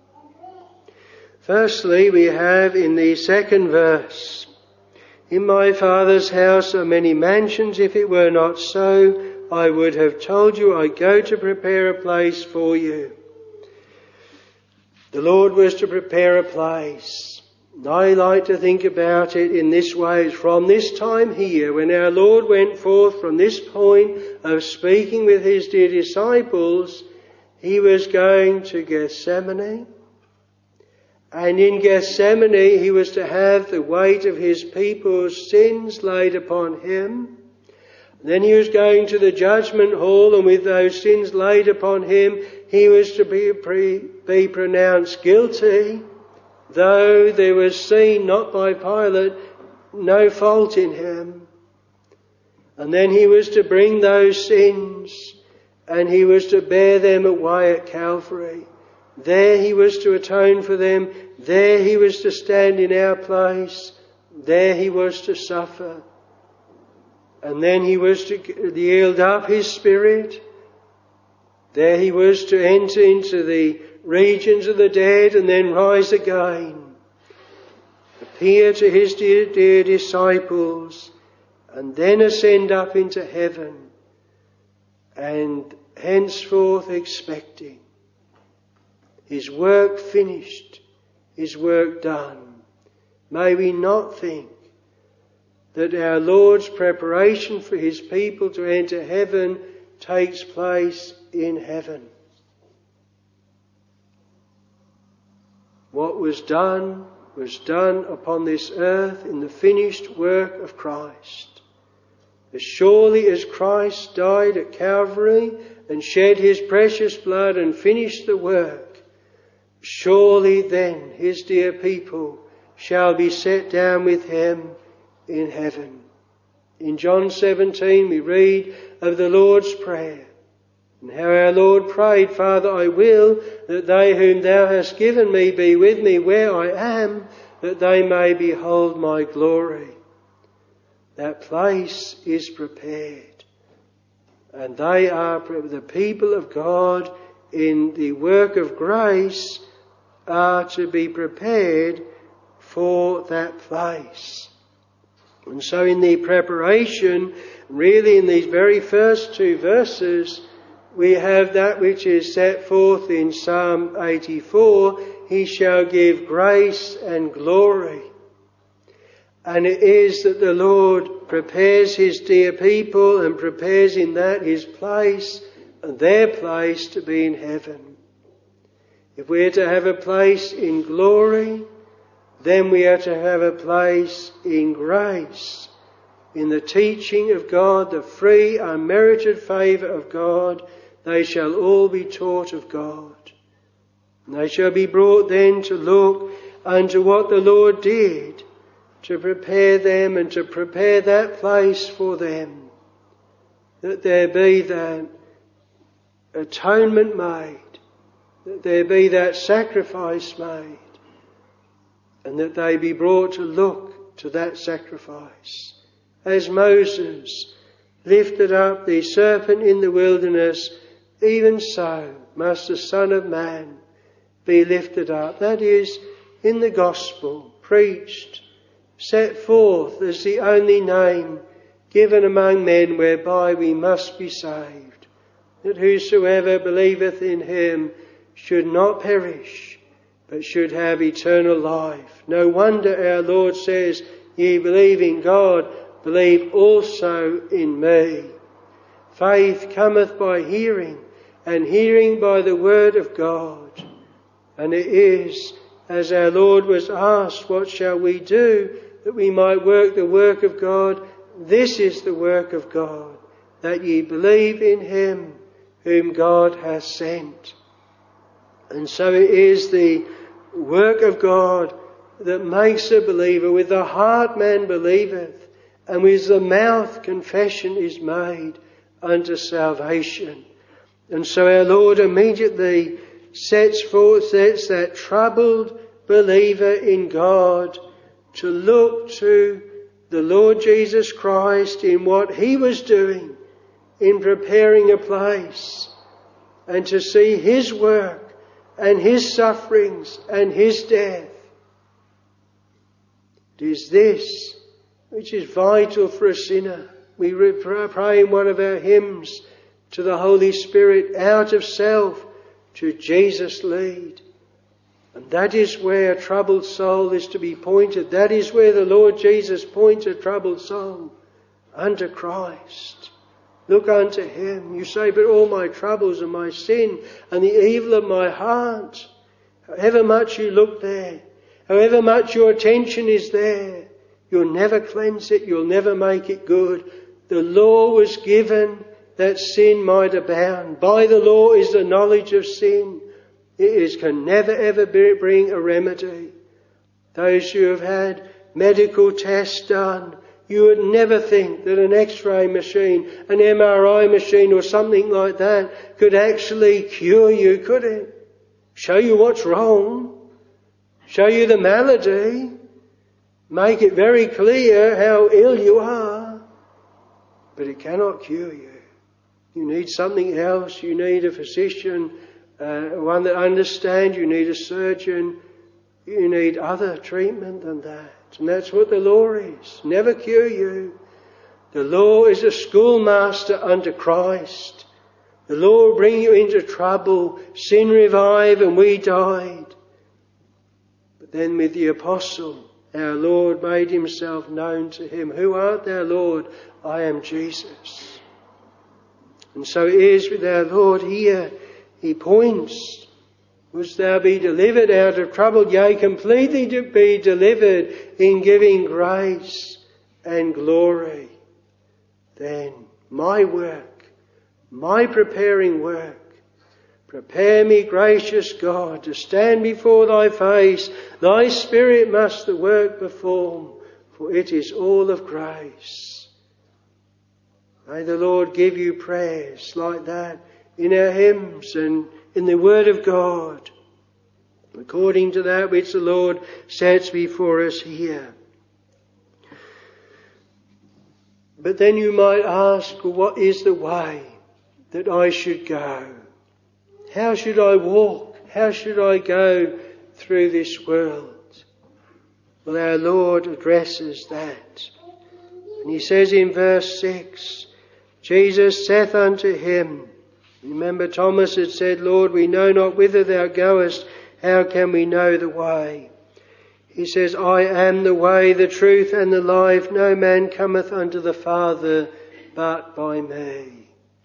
Firstly, we have in the second verse, "In my Father's house are many mansions. If it were not so, I would have told you, I go to prepare a place for you." The Lord was to prepare a place. And I like to think about it in this way. From this time here, when our Lord went forth from this point of speaking with his dear disciples, he was going to Gethsemane. And in Gethsemane, he was to have the weight of his people's sins laid upon him. Then he was going to the judgment hall, and with those sins laid upon him, he was to be pronounced guilty, though there was seen not by Pilate no fault in him. And then he was to bring those sins, and he was to bear them away at Calvary. There he was to atone for them. There he was to stand in our place. There he was to suffer. And then he was to yield up his spirit. There he was to enter into the regions of the dead and then rise again. Appear to his dear disciples and then ascend up into heaven, and henceforth expecting his work finished, his work done. May we not think that our Lord's preparation for his people to enter heaven takes place in heaven. What was done upon this earth in the finished work of Christ. As surely as Christ died at Calvary and shed his precious blood and finished the work, surely then his dear people shall be set down with him in heaven. In John 17 we read of the Lord's Prayer and how our Lord prayed, "Father, I will that they whom thou hast given me be with me where I am, that they may behold my glory." That place is prepared, and they are the people of God in the work of grace are to be prepared for that place. And so in the preparation, really in these very first two verses, we have that which is set forth in Psalm 84, "He shall give grace and glory." And it is that the Lord prepares his dear people and prepares in that his place and their place to be in heaven. If we are to have a place in glory, then we are to have a place in grace, in the teaching of God, the free, unmerited favour of God. They shall all be taught of God. And they shall be brought then to look unto what the Lord did to prepare them and to prepare that place for them, that there be that atonement made, that there be that sacrifice made, and that they be brought to look to that sacrifice. As Moses lifted up the serpent in the wilderness, even so must the Son of Man be lifted up. That is, in the gospel, preached, set forth as the only name given among men whereby we must be saved, that whosoever believeth in him should not perish, but should have eternal life. No wonder our Lord says, "Ye believe in God, believe also in me." Faith cometh by hearing, and hearing by the word of God. And it is, as our Lord was asked, "What shall we do that we might work the work of God?" This is the work of God, that ye believe in him whom God hath sent. And so it is the work of God that makes a believer. With the heart man believeth, and with the mouth confession is made unto salvation. And so our Lord immediately sets that troubled believer in God to look to the Lord Jesus Christ in what he was doing in preparing a place and to see His work and His sufferings and His death. It is this which is vital for a sinner. We pray in one of our hymns to the Holy Spirit, out of self to Jesus lead. And that is where a troubled soul is to be pointed. That is where the Lord Jesus points a troubled soul, unto Christ. Look unto Him. You say, but all my troubles and my sin and the evil of my heart, however much you look there, however much your attention is there, you'll never cleanse it, you'll never make it good. The law was given that sin might abound. By the law is the knowledge of sin. It can never ever bring a remedy. Those who have had medical tests done, you would never think that an X-ray machine, an MRI machine or something like that could actually cure you, could it? Show you what's wrong. Show you the malady. Make it very clear how ill you are. But it cannot cure you. You need something else. You need a physician, one that understands. You need a surgeon. You need other treatment than that. And that's what the law is. Never cure you. The law is a schoolmaster unto Christ. The law will bring you into trouble. Sin revived and we died. But then with the apostle, our Lord made Himself known to him. Who art thou, Lord? I am Jesus. And so it is with our Lord here. He points, wouldst thou be delivered out of trouble? Yea, completely to be delivered in giving grace and glory. Then my work, my preparing work, prepare me, gracious God, to stand before Thy face. Thy Spirit must the work perform, for it is all of grace. May the Lord give you prayers like that in our hymns and in the Word of God, according to that which the Lord sets before us here. But then you might ask, well, what is the way that I should go? How should I walk? How should I go through this world? Well, our Lord addresses that. And He says in verse 6, Jesus saith unto him, remember Thomas had said, Lord, we know not whither Thou goest, how can we know the way? He says, I am the way, the truth and the life. No man cometh unto the Father but by me.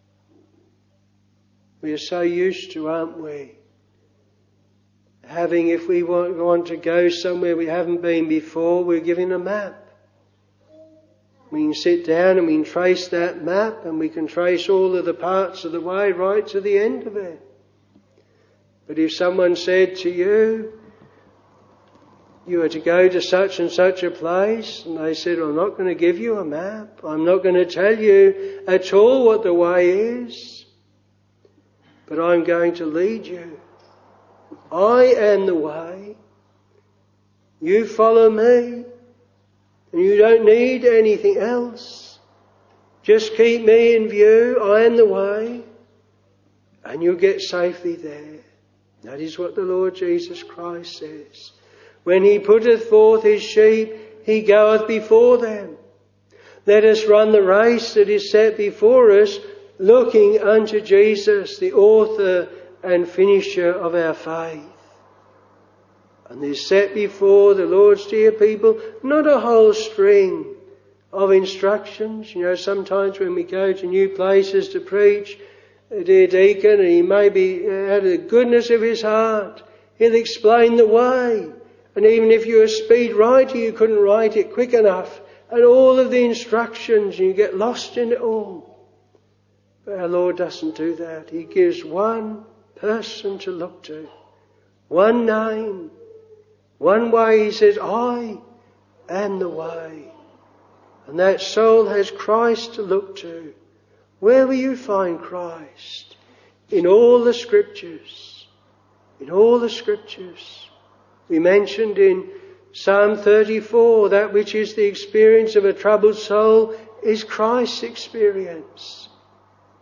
We are so used to, aren't we? Having, if we want to go somewhere we haven't been before, we're given a map. We can sit down and we can trace that map and we can trace all of the parts of the way right to the end of it. But if someone said to you, you are to go to such and such a place, and they said, I'm not going to give you a map. I'm not going to tell you at all what the way is, but I'm going to lead you. I am the way. You follow me. And you don't need anything else. Just keep me in view. I am the way. And you'll get safely there. That is what the Lord Jesus Christ says. When He putteth forth His sheep, He goeth before them. Let us run the race that is set before us, looking unto Jesus, the author and finisher of our faith. And there's set before the Lord's dear people not a whole string of instructions. You know, sometimes when we go to new places to preach, a dear deacon, and he may be out of the goodness of his heart, he'll explain the way. And even if you're a speed writer, you couldn't write it quick enough. And all of the instructions, and you get lost in it all. But our Lord doesn't do that. He gives one person to look to. One name. One way. He says, I am the way. And that soul has Christ to look to. Where will you find Christ? In all the Scriptures. In all the Scriptures. We mentioned in Psalm 34, that which is the experience of a troubled soul is Christ's experience.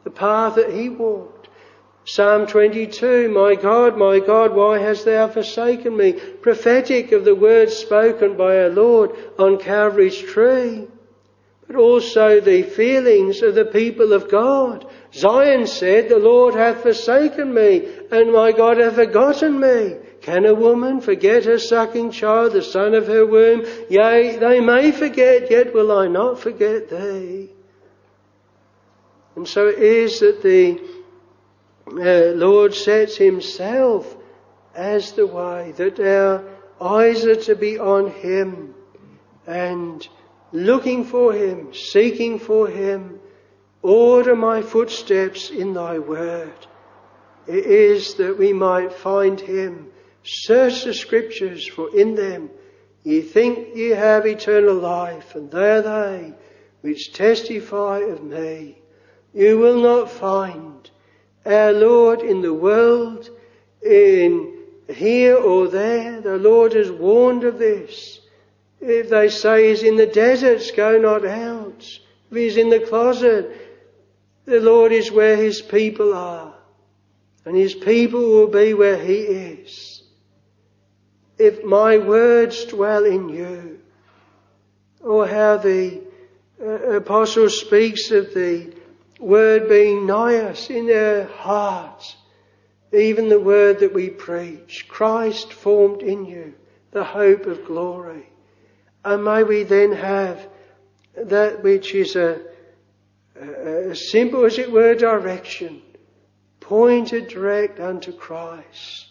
the path that he walked. Psalm 22, my God, why hast thou forsaken me? Prophetic of the words spoken by our Lord on Calvary's tree. But also the feelings of the people of God. Zion said, the Lord hath forsaken me, and my God hath forgotten me. Can a woman forget her sucking child, the son of her womb? Yea, they may forget, yet will I not forget thee. And so it is that the Lord sets himself as the way, that our eyes are to be on him and looking for him, seeking for him. Order my footsteps in thy word. It is that we might find him. Search the scriptures, for in them ye think ye have eternal life, and they are they which testify of me. You will not find our Lord in the world, in here or there. The Lord has warned of this. If they say he's in the deserts, go not out. If he's in the closet, the Lord is where his people are. And his people will be where he is. If my words dwell in you. Or how the apostle speaks of the word being nigh us in our hearts. Even the word that we preach. Christ formed in you the hope of glory. And may we then have that which is a simple, as it were, direction, pointed direct unto Christ.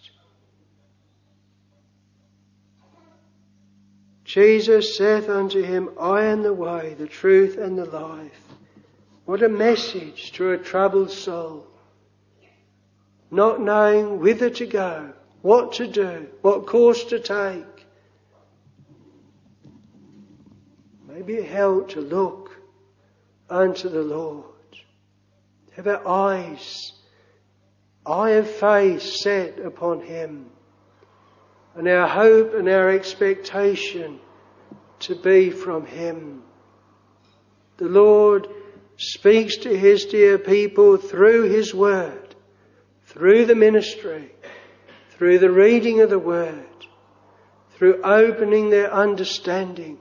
Jesus saith unto him, I am the way, the truth, and the life. What a message to a troubled soul. Not knowing whither to go, what to do, what course to take. Maybe a help to look unto the Lord. Have our eyes, eye of faith set upon him. And our hope and our expectation to be from him. The Lord speaks to his dear people through his word, through the ministry, through the reading of the word, through opening their understanding.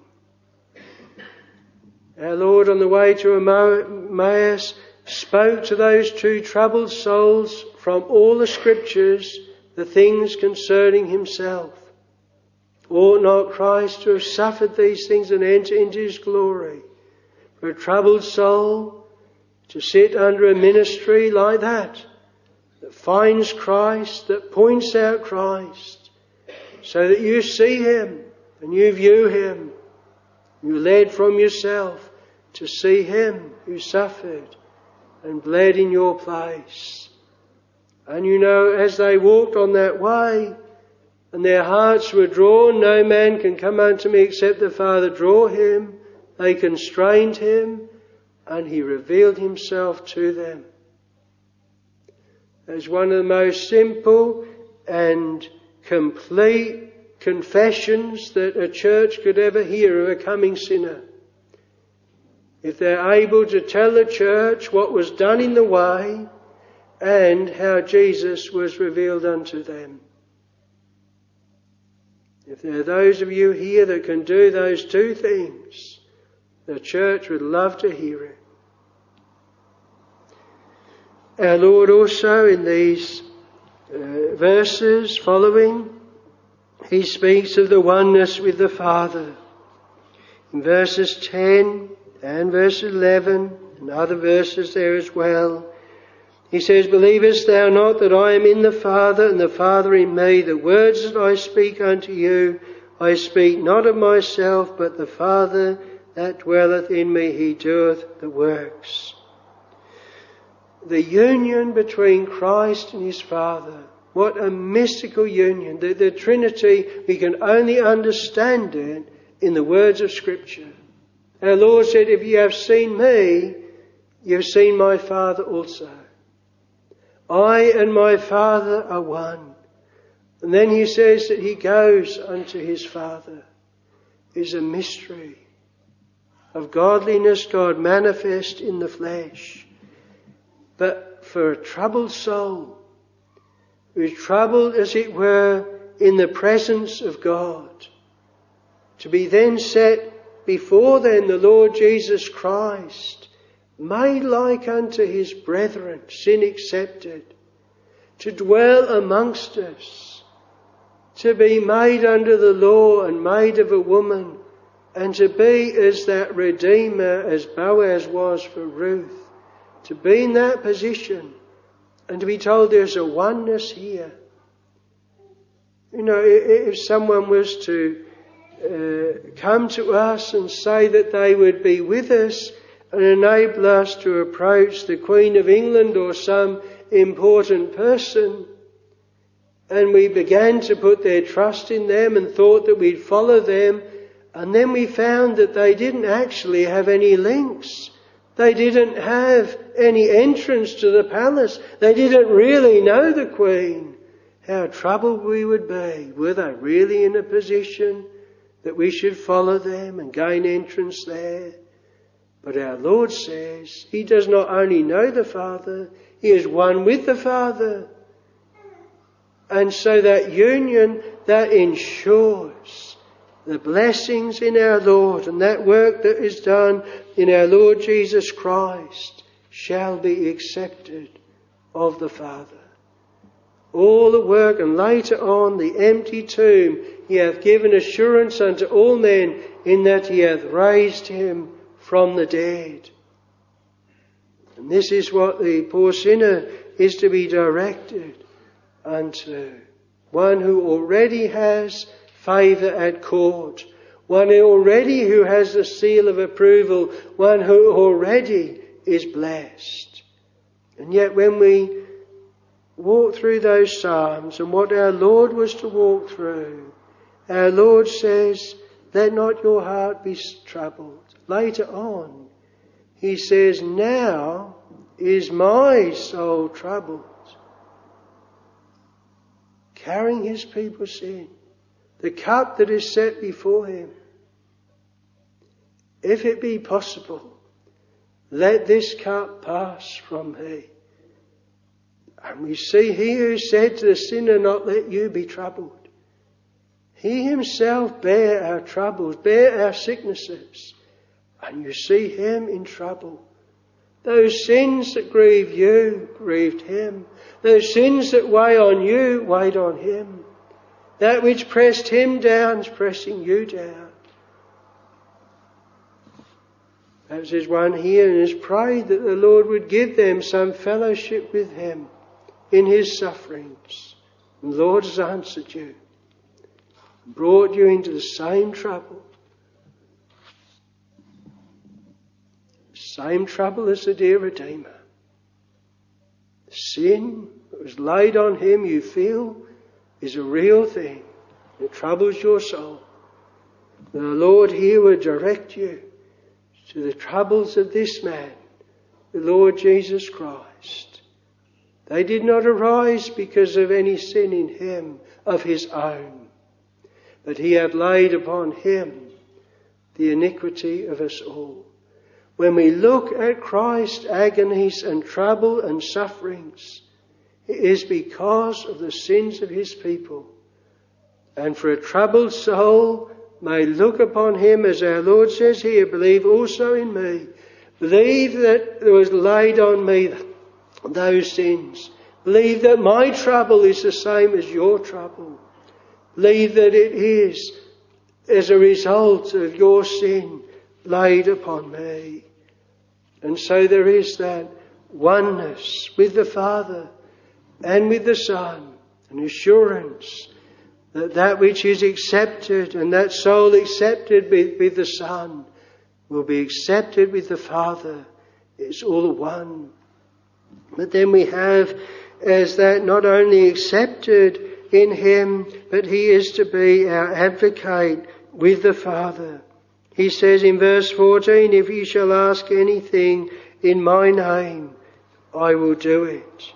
Our Lord on the way to Emmaus spoke to those two troubled souls from all the scriptures the things concerning himself. Ought not Christ to have suffered these things and enter into his glory? For a troubled soul to sit under a ministry like that finds Christ, that points out Christ, so that you see him and you view him. You led from yourself to see him who suffered and bled in your place. And you know, as they walked on that way, and their hearts were drawn, no man can come unto me except the Father draw him. They constrained him, and he revealed himself to them. As one of the most simple and complete confessions that a church could ever hear of a coming sinner. If they're able to tell the church what was done in the way and how Jesus was revealed unto them. If there are those of you here that can do those two things, the church would love to hear it. Our Lord also in these verses following, he speaks of the oneness with the Father. In verses 10 and verse 11 and other verses there as well, he says, Believest thou not that I am in the Father and the Father in me? The words that I speak unto you, I speak not of myself, but the Father that dwelleth in me, he doeth the works. The union between Christ and his Father. What a mystical union. The Trinity, we can only understand it in the words of Scripture. Our Lord said, if you have seen me, you have seen my Father also. I and my Father are one. And then he says that he goes unto his Father. Is a mystery of godliness, God manifest in the flesh. but for a troubled soul, who is troubled, as it were, in the presence of God, to be then set before then the Lord Jesus Christ, made like unto his brethren, sin accepted, to dwell amongst us, to be made under the law and made of a woman, and to be as that Redeemer as Boaz was for Ruth, to be in that position and to be told there's a oneness here. You know, if someone was to come to us and say that they would be with us and enable us to approach the Queen of England or some important person, and we began to put their trust in them and thought that we'd follow them, and then we found that they didn't actually have any links. They didn't have any entrance to the palace. They didn't really know the Queen. How troubled we would be. Were they really in a position that we should follow them and gain entrance there? But our Lord says he does not only know the Father, he is one with the Father. And so that union, that ensures the blessings in our Lord, and that work that is done in our Lord Jesus Christ shall be accepted of the Father. All the work, and later on the empty tomb, he hath given assurance unto all men in that he hath raised him from the dead. And this is what the poor sinner is to be directed unto. One who already has favour at court, one who has the seal of approval, one who already is blessed. And yet when we walk through those Psalms and what our Lord was to walk through, our Lord says, let not your heart be troubled. Later on, he says, now is my soul troubled. Carrying his people's sin, the cup that is set before him. If it be possible, let this cup pass from me. And we see he who said to the sinner, not let you be troubled. He himself bare our troubles, bare our sicknesses. And you see him in trouble. Those sins that grieve you, grieved him. Those sins that weigh on you, weighed on him. That which pressed him down is pressing you down. Perhaps there's one here and has prayed that the Lord would give them some fellowship with him in his sufferings. And the Lord has answered you, brought you into the same trouble. Same trouble as the dear Redeemer. The sin that was laid on him, you feel, is a real thing. It troubles your soul. And the Lord here will direct you to the troubles of this man, the Lord Jesus Christ. They did not arise because of any sin in him of his own, but he had laid upon him the iniquity of us all. When we look at Christ's agonies and trouble and sufferings, it is because of the sins of his people. And for a troubled soul may look upon him, as our Lord says here, believe also in me. Believe that there was laid on me those sins. Believe that my trouble is the same as your trouble. Believe that it is as a result of your sin laid upon me. And so there is that oneness with the Father and with the Son, an assurance that that which is accepted and that soul accepted with the Son will be accepted with the Father. It's all one. But then we have as that not only accepted in him, but he is to be our advocate with the Father. He says in verse 14, if you shall ask anything in my name, I will do it.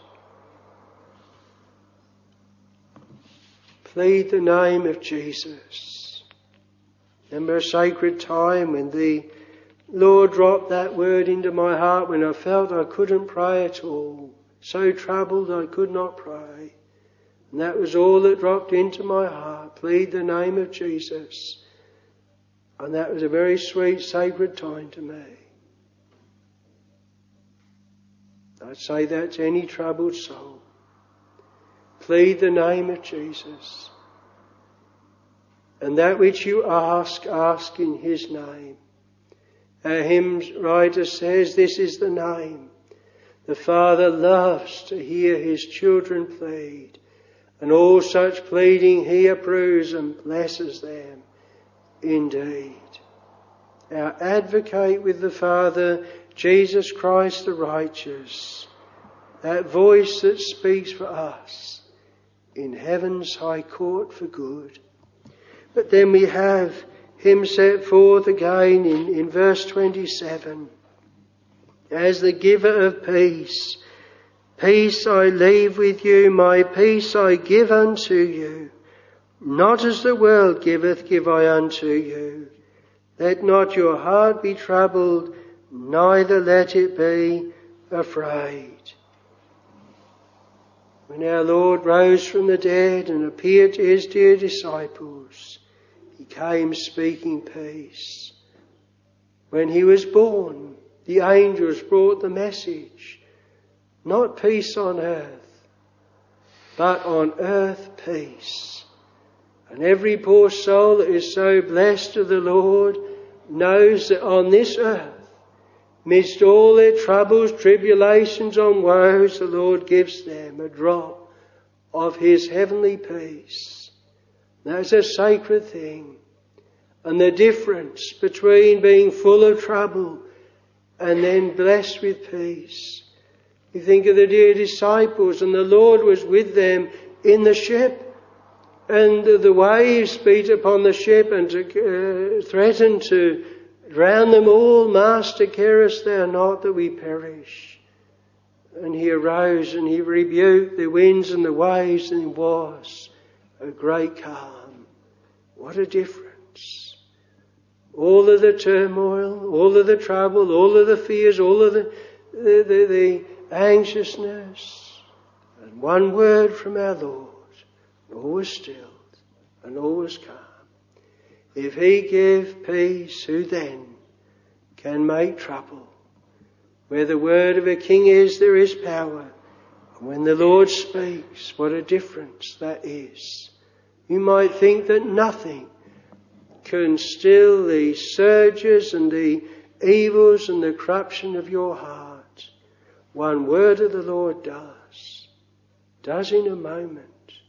Plead the name of Jesus. Remember a sacred time when the Lord dropped that word into my heart when I felt I couldn't pray at all. So troubled I could not pray. And that was all that dropped into my heart. Plead the name of Jesus. And that was a very sweet, sacred time to me. I'd say that to any troubled soul. Plead the name of Jesus. And that which you ask, ask in His name. Our hymn writer says this is the name. The Father loves to hear His children plead. And all such pleading He approves and blesses them indeed. Our advocate with the Father, Jesus Christ the righteous, that voice that speaks for us in heaven's high court for good. But then we have Him set forth again in verse 27 as the giver of peace. Peace I leave with you, my peace I give unto you. Not as the world giveth, give I unto you. Let not your heart be troubled, neither let it be afraid. When our Lord rose from the dead and appeared to His dear disciples, He came speaking peace. When He was born, the angels brought the message, not peace on earth, but on earth peace. And every poor soul that is so blessed of the Lord knows that on this earth, midst all their troubles, tribulations and woes, the Lord gives them a drop of His heavenly peace. That's a sacred thing. And the difference between being full of trouble and then blessed with peace. You think of the dear disciples, and the Lord was with them in the ship, and the waves beat upon the ship and threatened to drown them all. Master, carest thou not that we perish? And He arose and He rebuked the winds and the waves, and it was a great calm. What a difference. All of the turmoil, all of the trouble, all of the fears, all of the anxiousness, and one word from our Lord, and all was stilled, and all was calm. If He give peace, who then can make trouble? Where the word of a king is, there is power. And when the Lord speaks, what a difference that is. You might think that nothing can still the surges and the evils and the corruption of your heart. One word of the Lord does in a moment.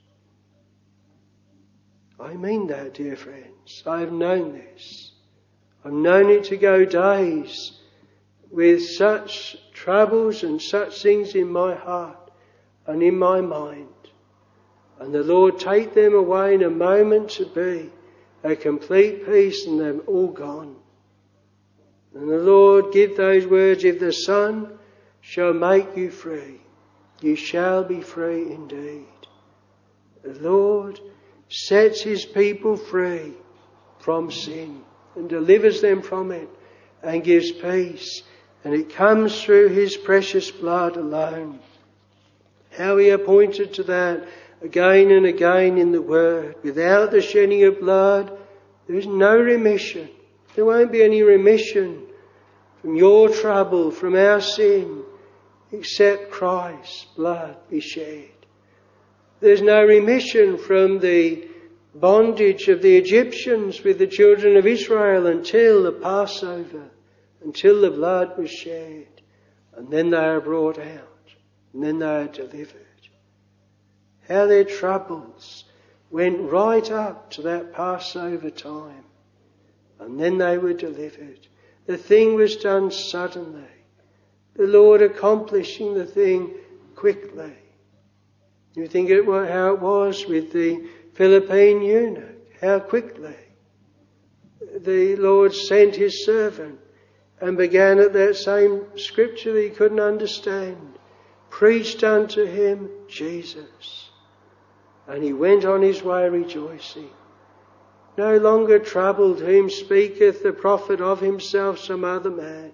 I mean that, dear friends. I have known this. I've known it to go days with such troubles and such things in my heart and in my mind. And the Lord take them away in a moment to be a complete peace, and they're all gone. And the Lord give those words, if the Son shall make you free, you shall be free indeed. The Lord sets His people free from sin and delivers them from it and gives peace. And it comes through His precious blood alone. How He appointed to that again and again in the Word. Without the shedding of blood, there is no remission. There won't be any remission from your trouble, from our sin, except Christ's blood be shed. There's no remission from the bondage of the Egyptians with the children of Israel until the Passover, until the blood was shed. And then they are brought out, and then they are delivered. How their troubles went right up to that Passover time, and then they were delivered. The thing was done suddenly. The Lord accomplishing the thing quickly. You think how it was with the Philippine eunuch, how quickly the Lord sent His servant and began at that same scripture that he couldn't understand, preached unto him Jesus. And he went on his way rejoicing. no longer troubled, whom speaketh the prophet of himself some other man.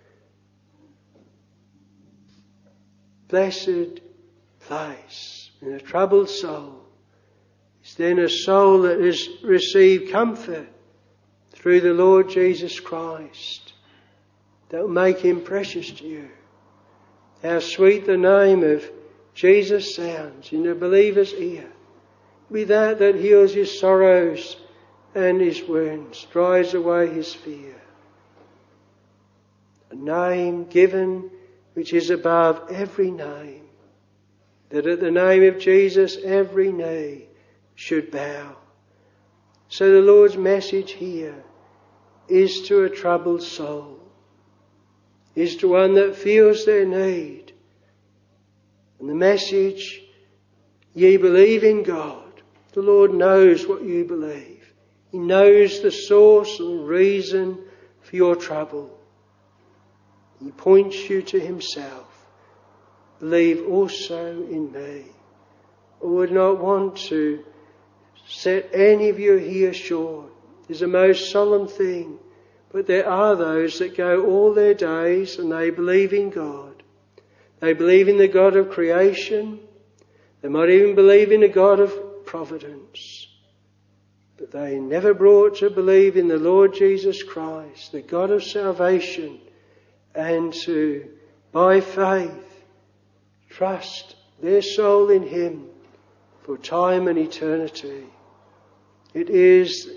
Blessed place in a troubled soul is then a soul that has received comfort through the Lord Jesus Christ, that will make him precious to you. How sweet the name of Jesus sounds in a believer's ear. Be that heals his sorrows and his wounds, dries away his fear. A name given which is above every name, that at the name of Jesus every knee should bow. So the Lord's message here is to a troubled soul, is to one that feels their need. And the message, ye believe in God. The Lord knows what you believe. He knows the source and reason for your trouble. He points you to himself. Believe also in me. I would not want to set any of you here short. It's a most solemn thing. But there are those that go all their days and they believe in God. They believe in the God of creation. They might even believe in a God of providence. But they never brought to believe in the Lord Jesus Christ, the God of salvation, and to, by faith, trust their soul in him for time and eternity. It is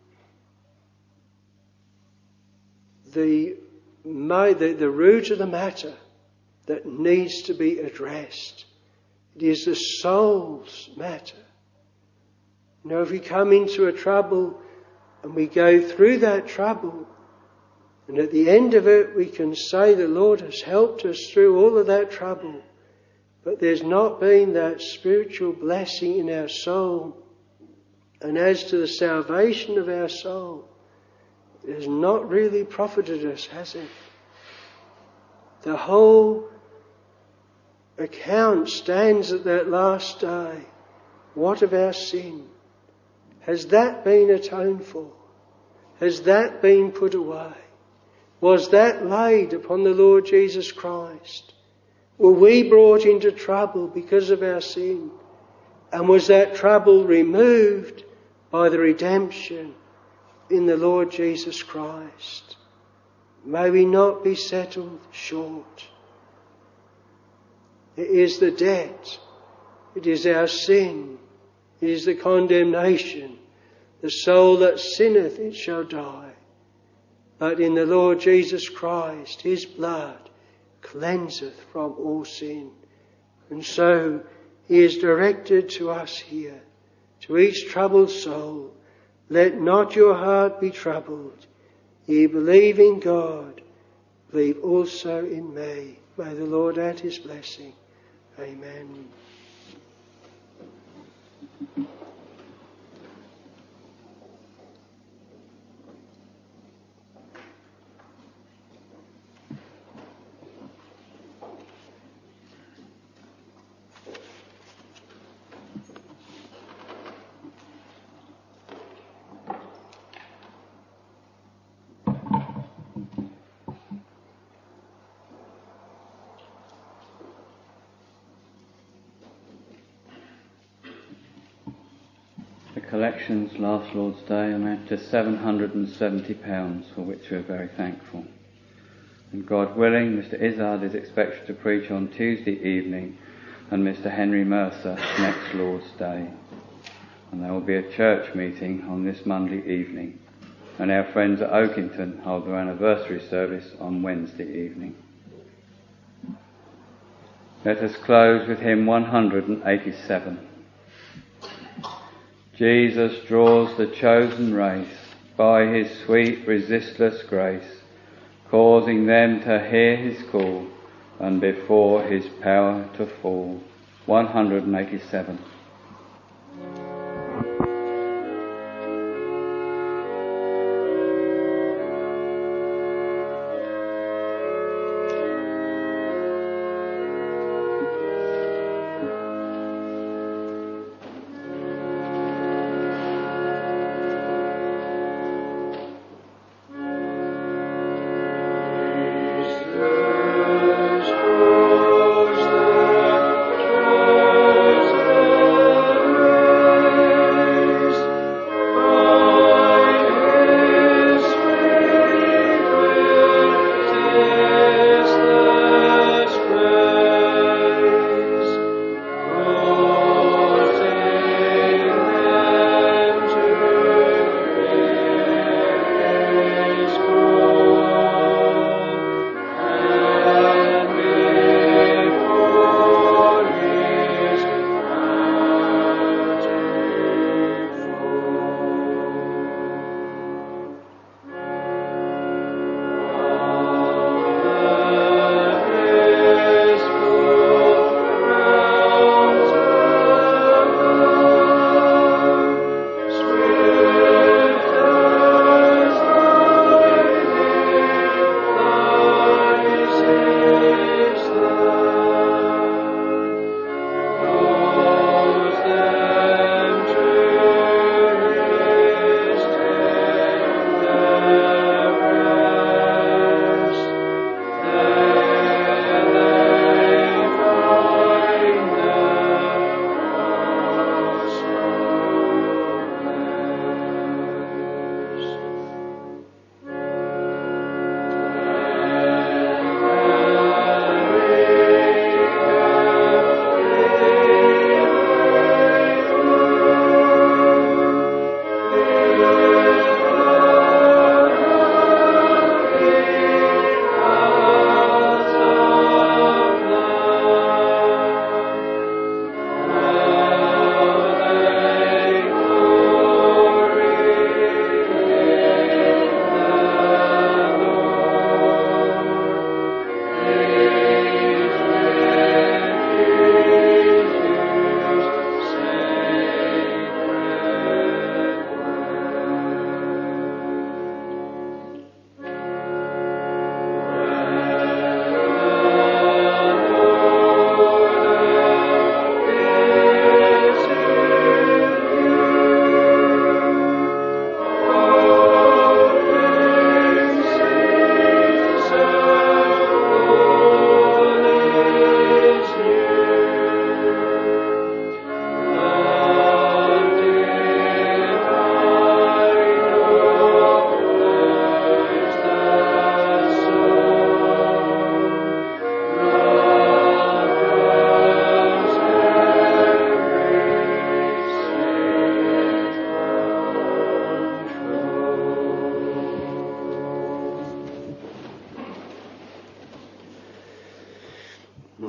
the root of the matter that needs to be addressed. It is the soul's matter. You know, if we come into a trouble and we go through that trouble, and at the end of it we can say the Lord has helped us through all of that trouble, but there's not been that spiritual blessing in our soul. And as to the salvation of our soul, it has not really profited us, has it? The whole account stands at that last day. What of our sin? Has that been atoned for? Has that been put away? Was that laid upon the Lord Jesus Christ? Were we brought into trouble because of our sin? And was that trouble removed by the redemption in the Lord Jesus Christ? May we not be settled short. It is the debt. It is our sin. It is the condemnation. The soul that sinneth, it shall die. But in the Lord Jesus Christ, his blood cleanseth from all sin. And so he is directed to us here, to each troubled soul. Let not your heart be troubled. Ye believe in God, believe also in me. May the Lord add his blessing. Amen. Collections last Lord's Day amount to £770, for which we are very thankful. And God willing, Mr. Izzard is expected to preach on Tuesday evening, and Mr. Henry Mercer next Lord's Day. And there will be a church meeting on this Monday evening. And our friends at Oakington hold their anniversary service on Wednesday evening. Let us close with hymn 187. Jesus draws the chosen race by his sweet resistless grace, causing them to hear his call and before his power to fall. 187.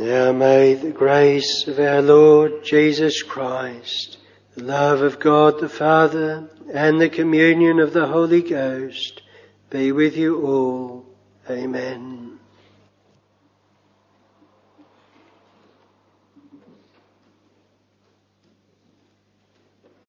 Now may the grace of our Lord Jesus Christ, the love of God the Father, and the communion of the Holy Ghost be with you all. Amen.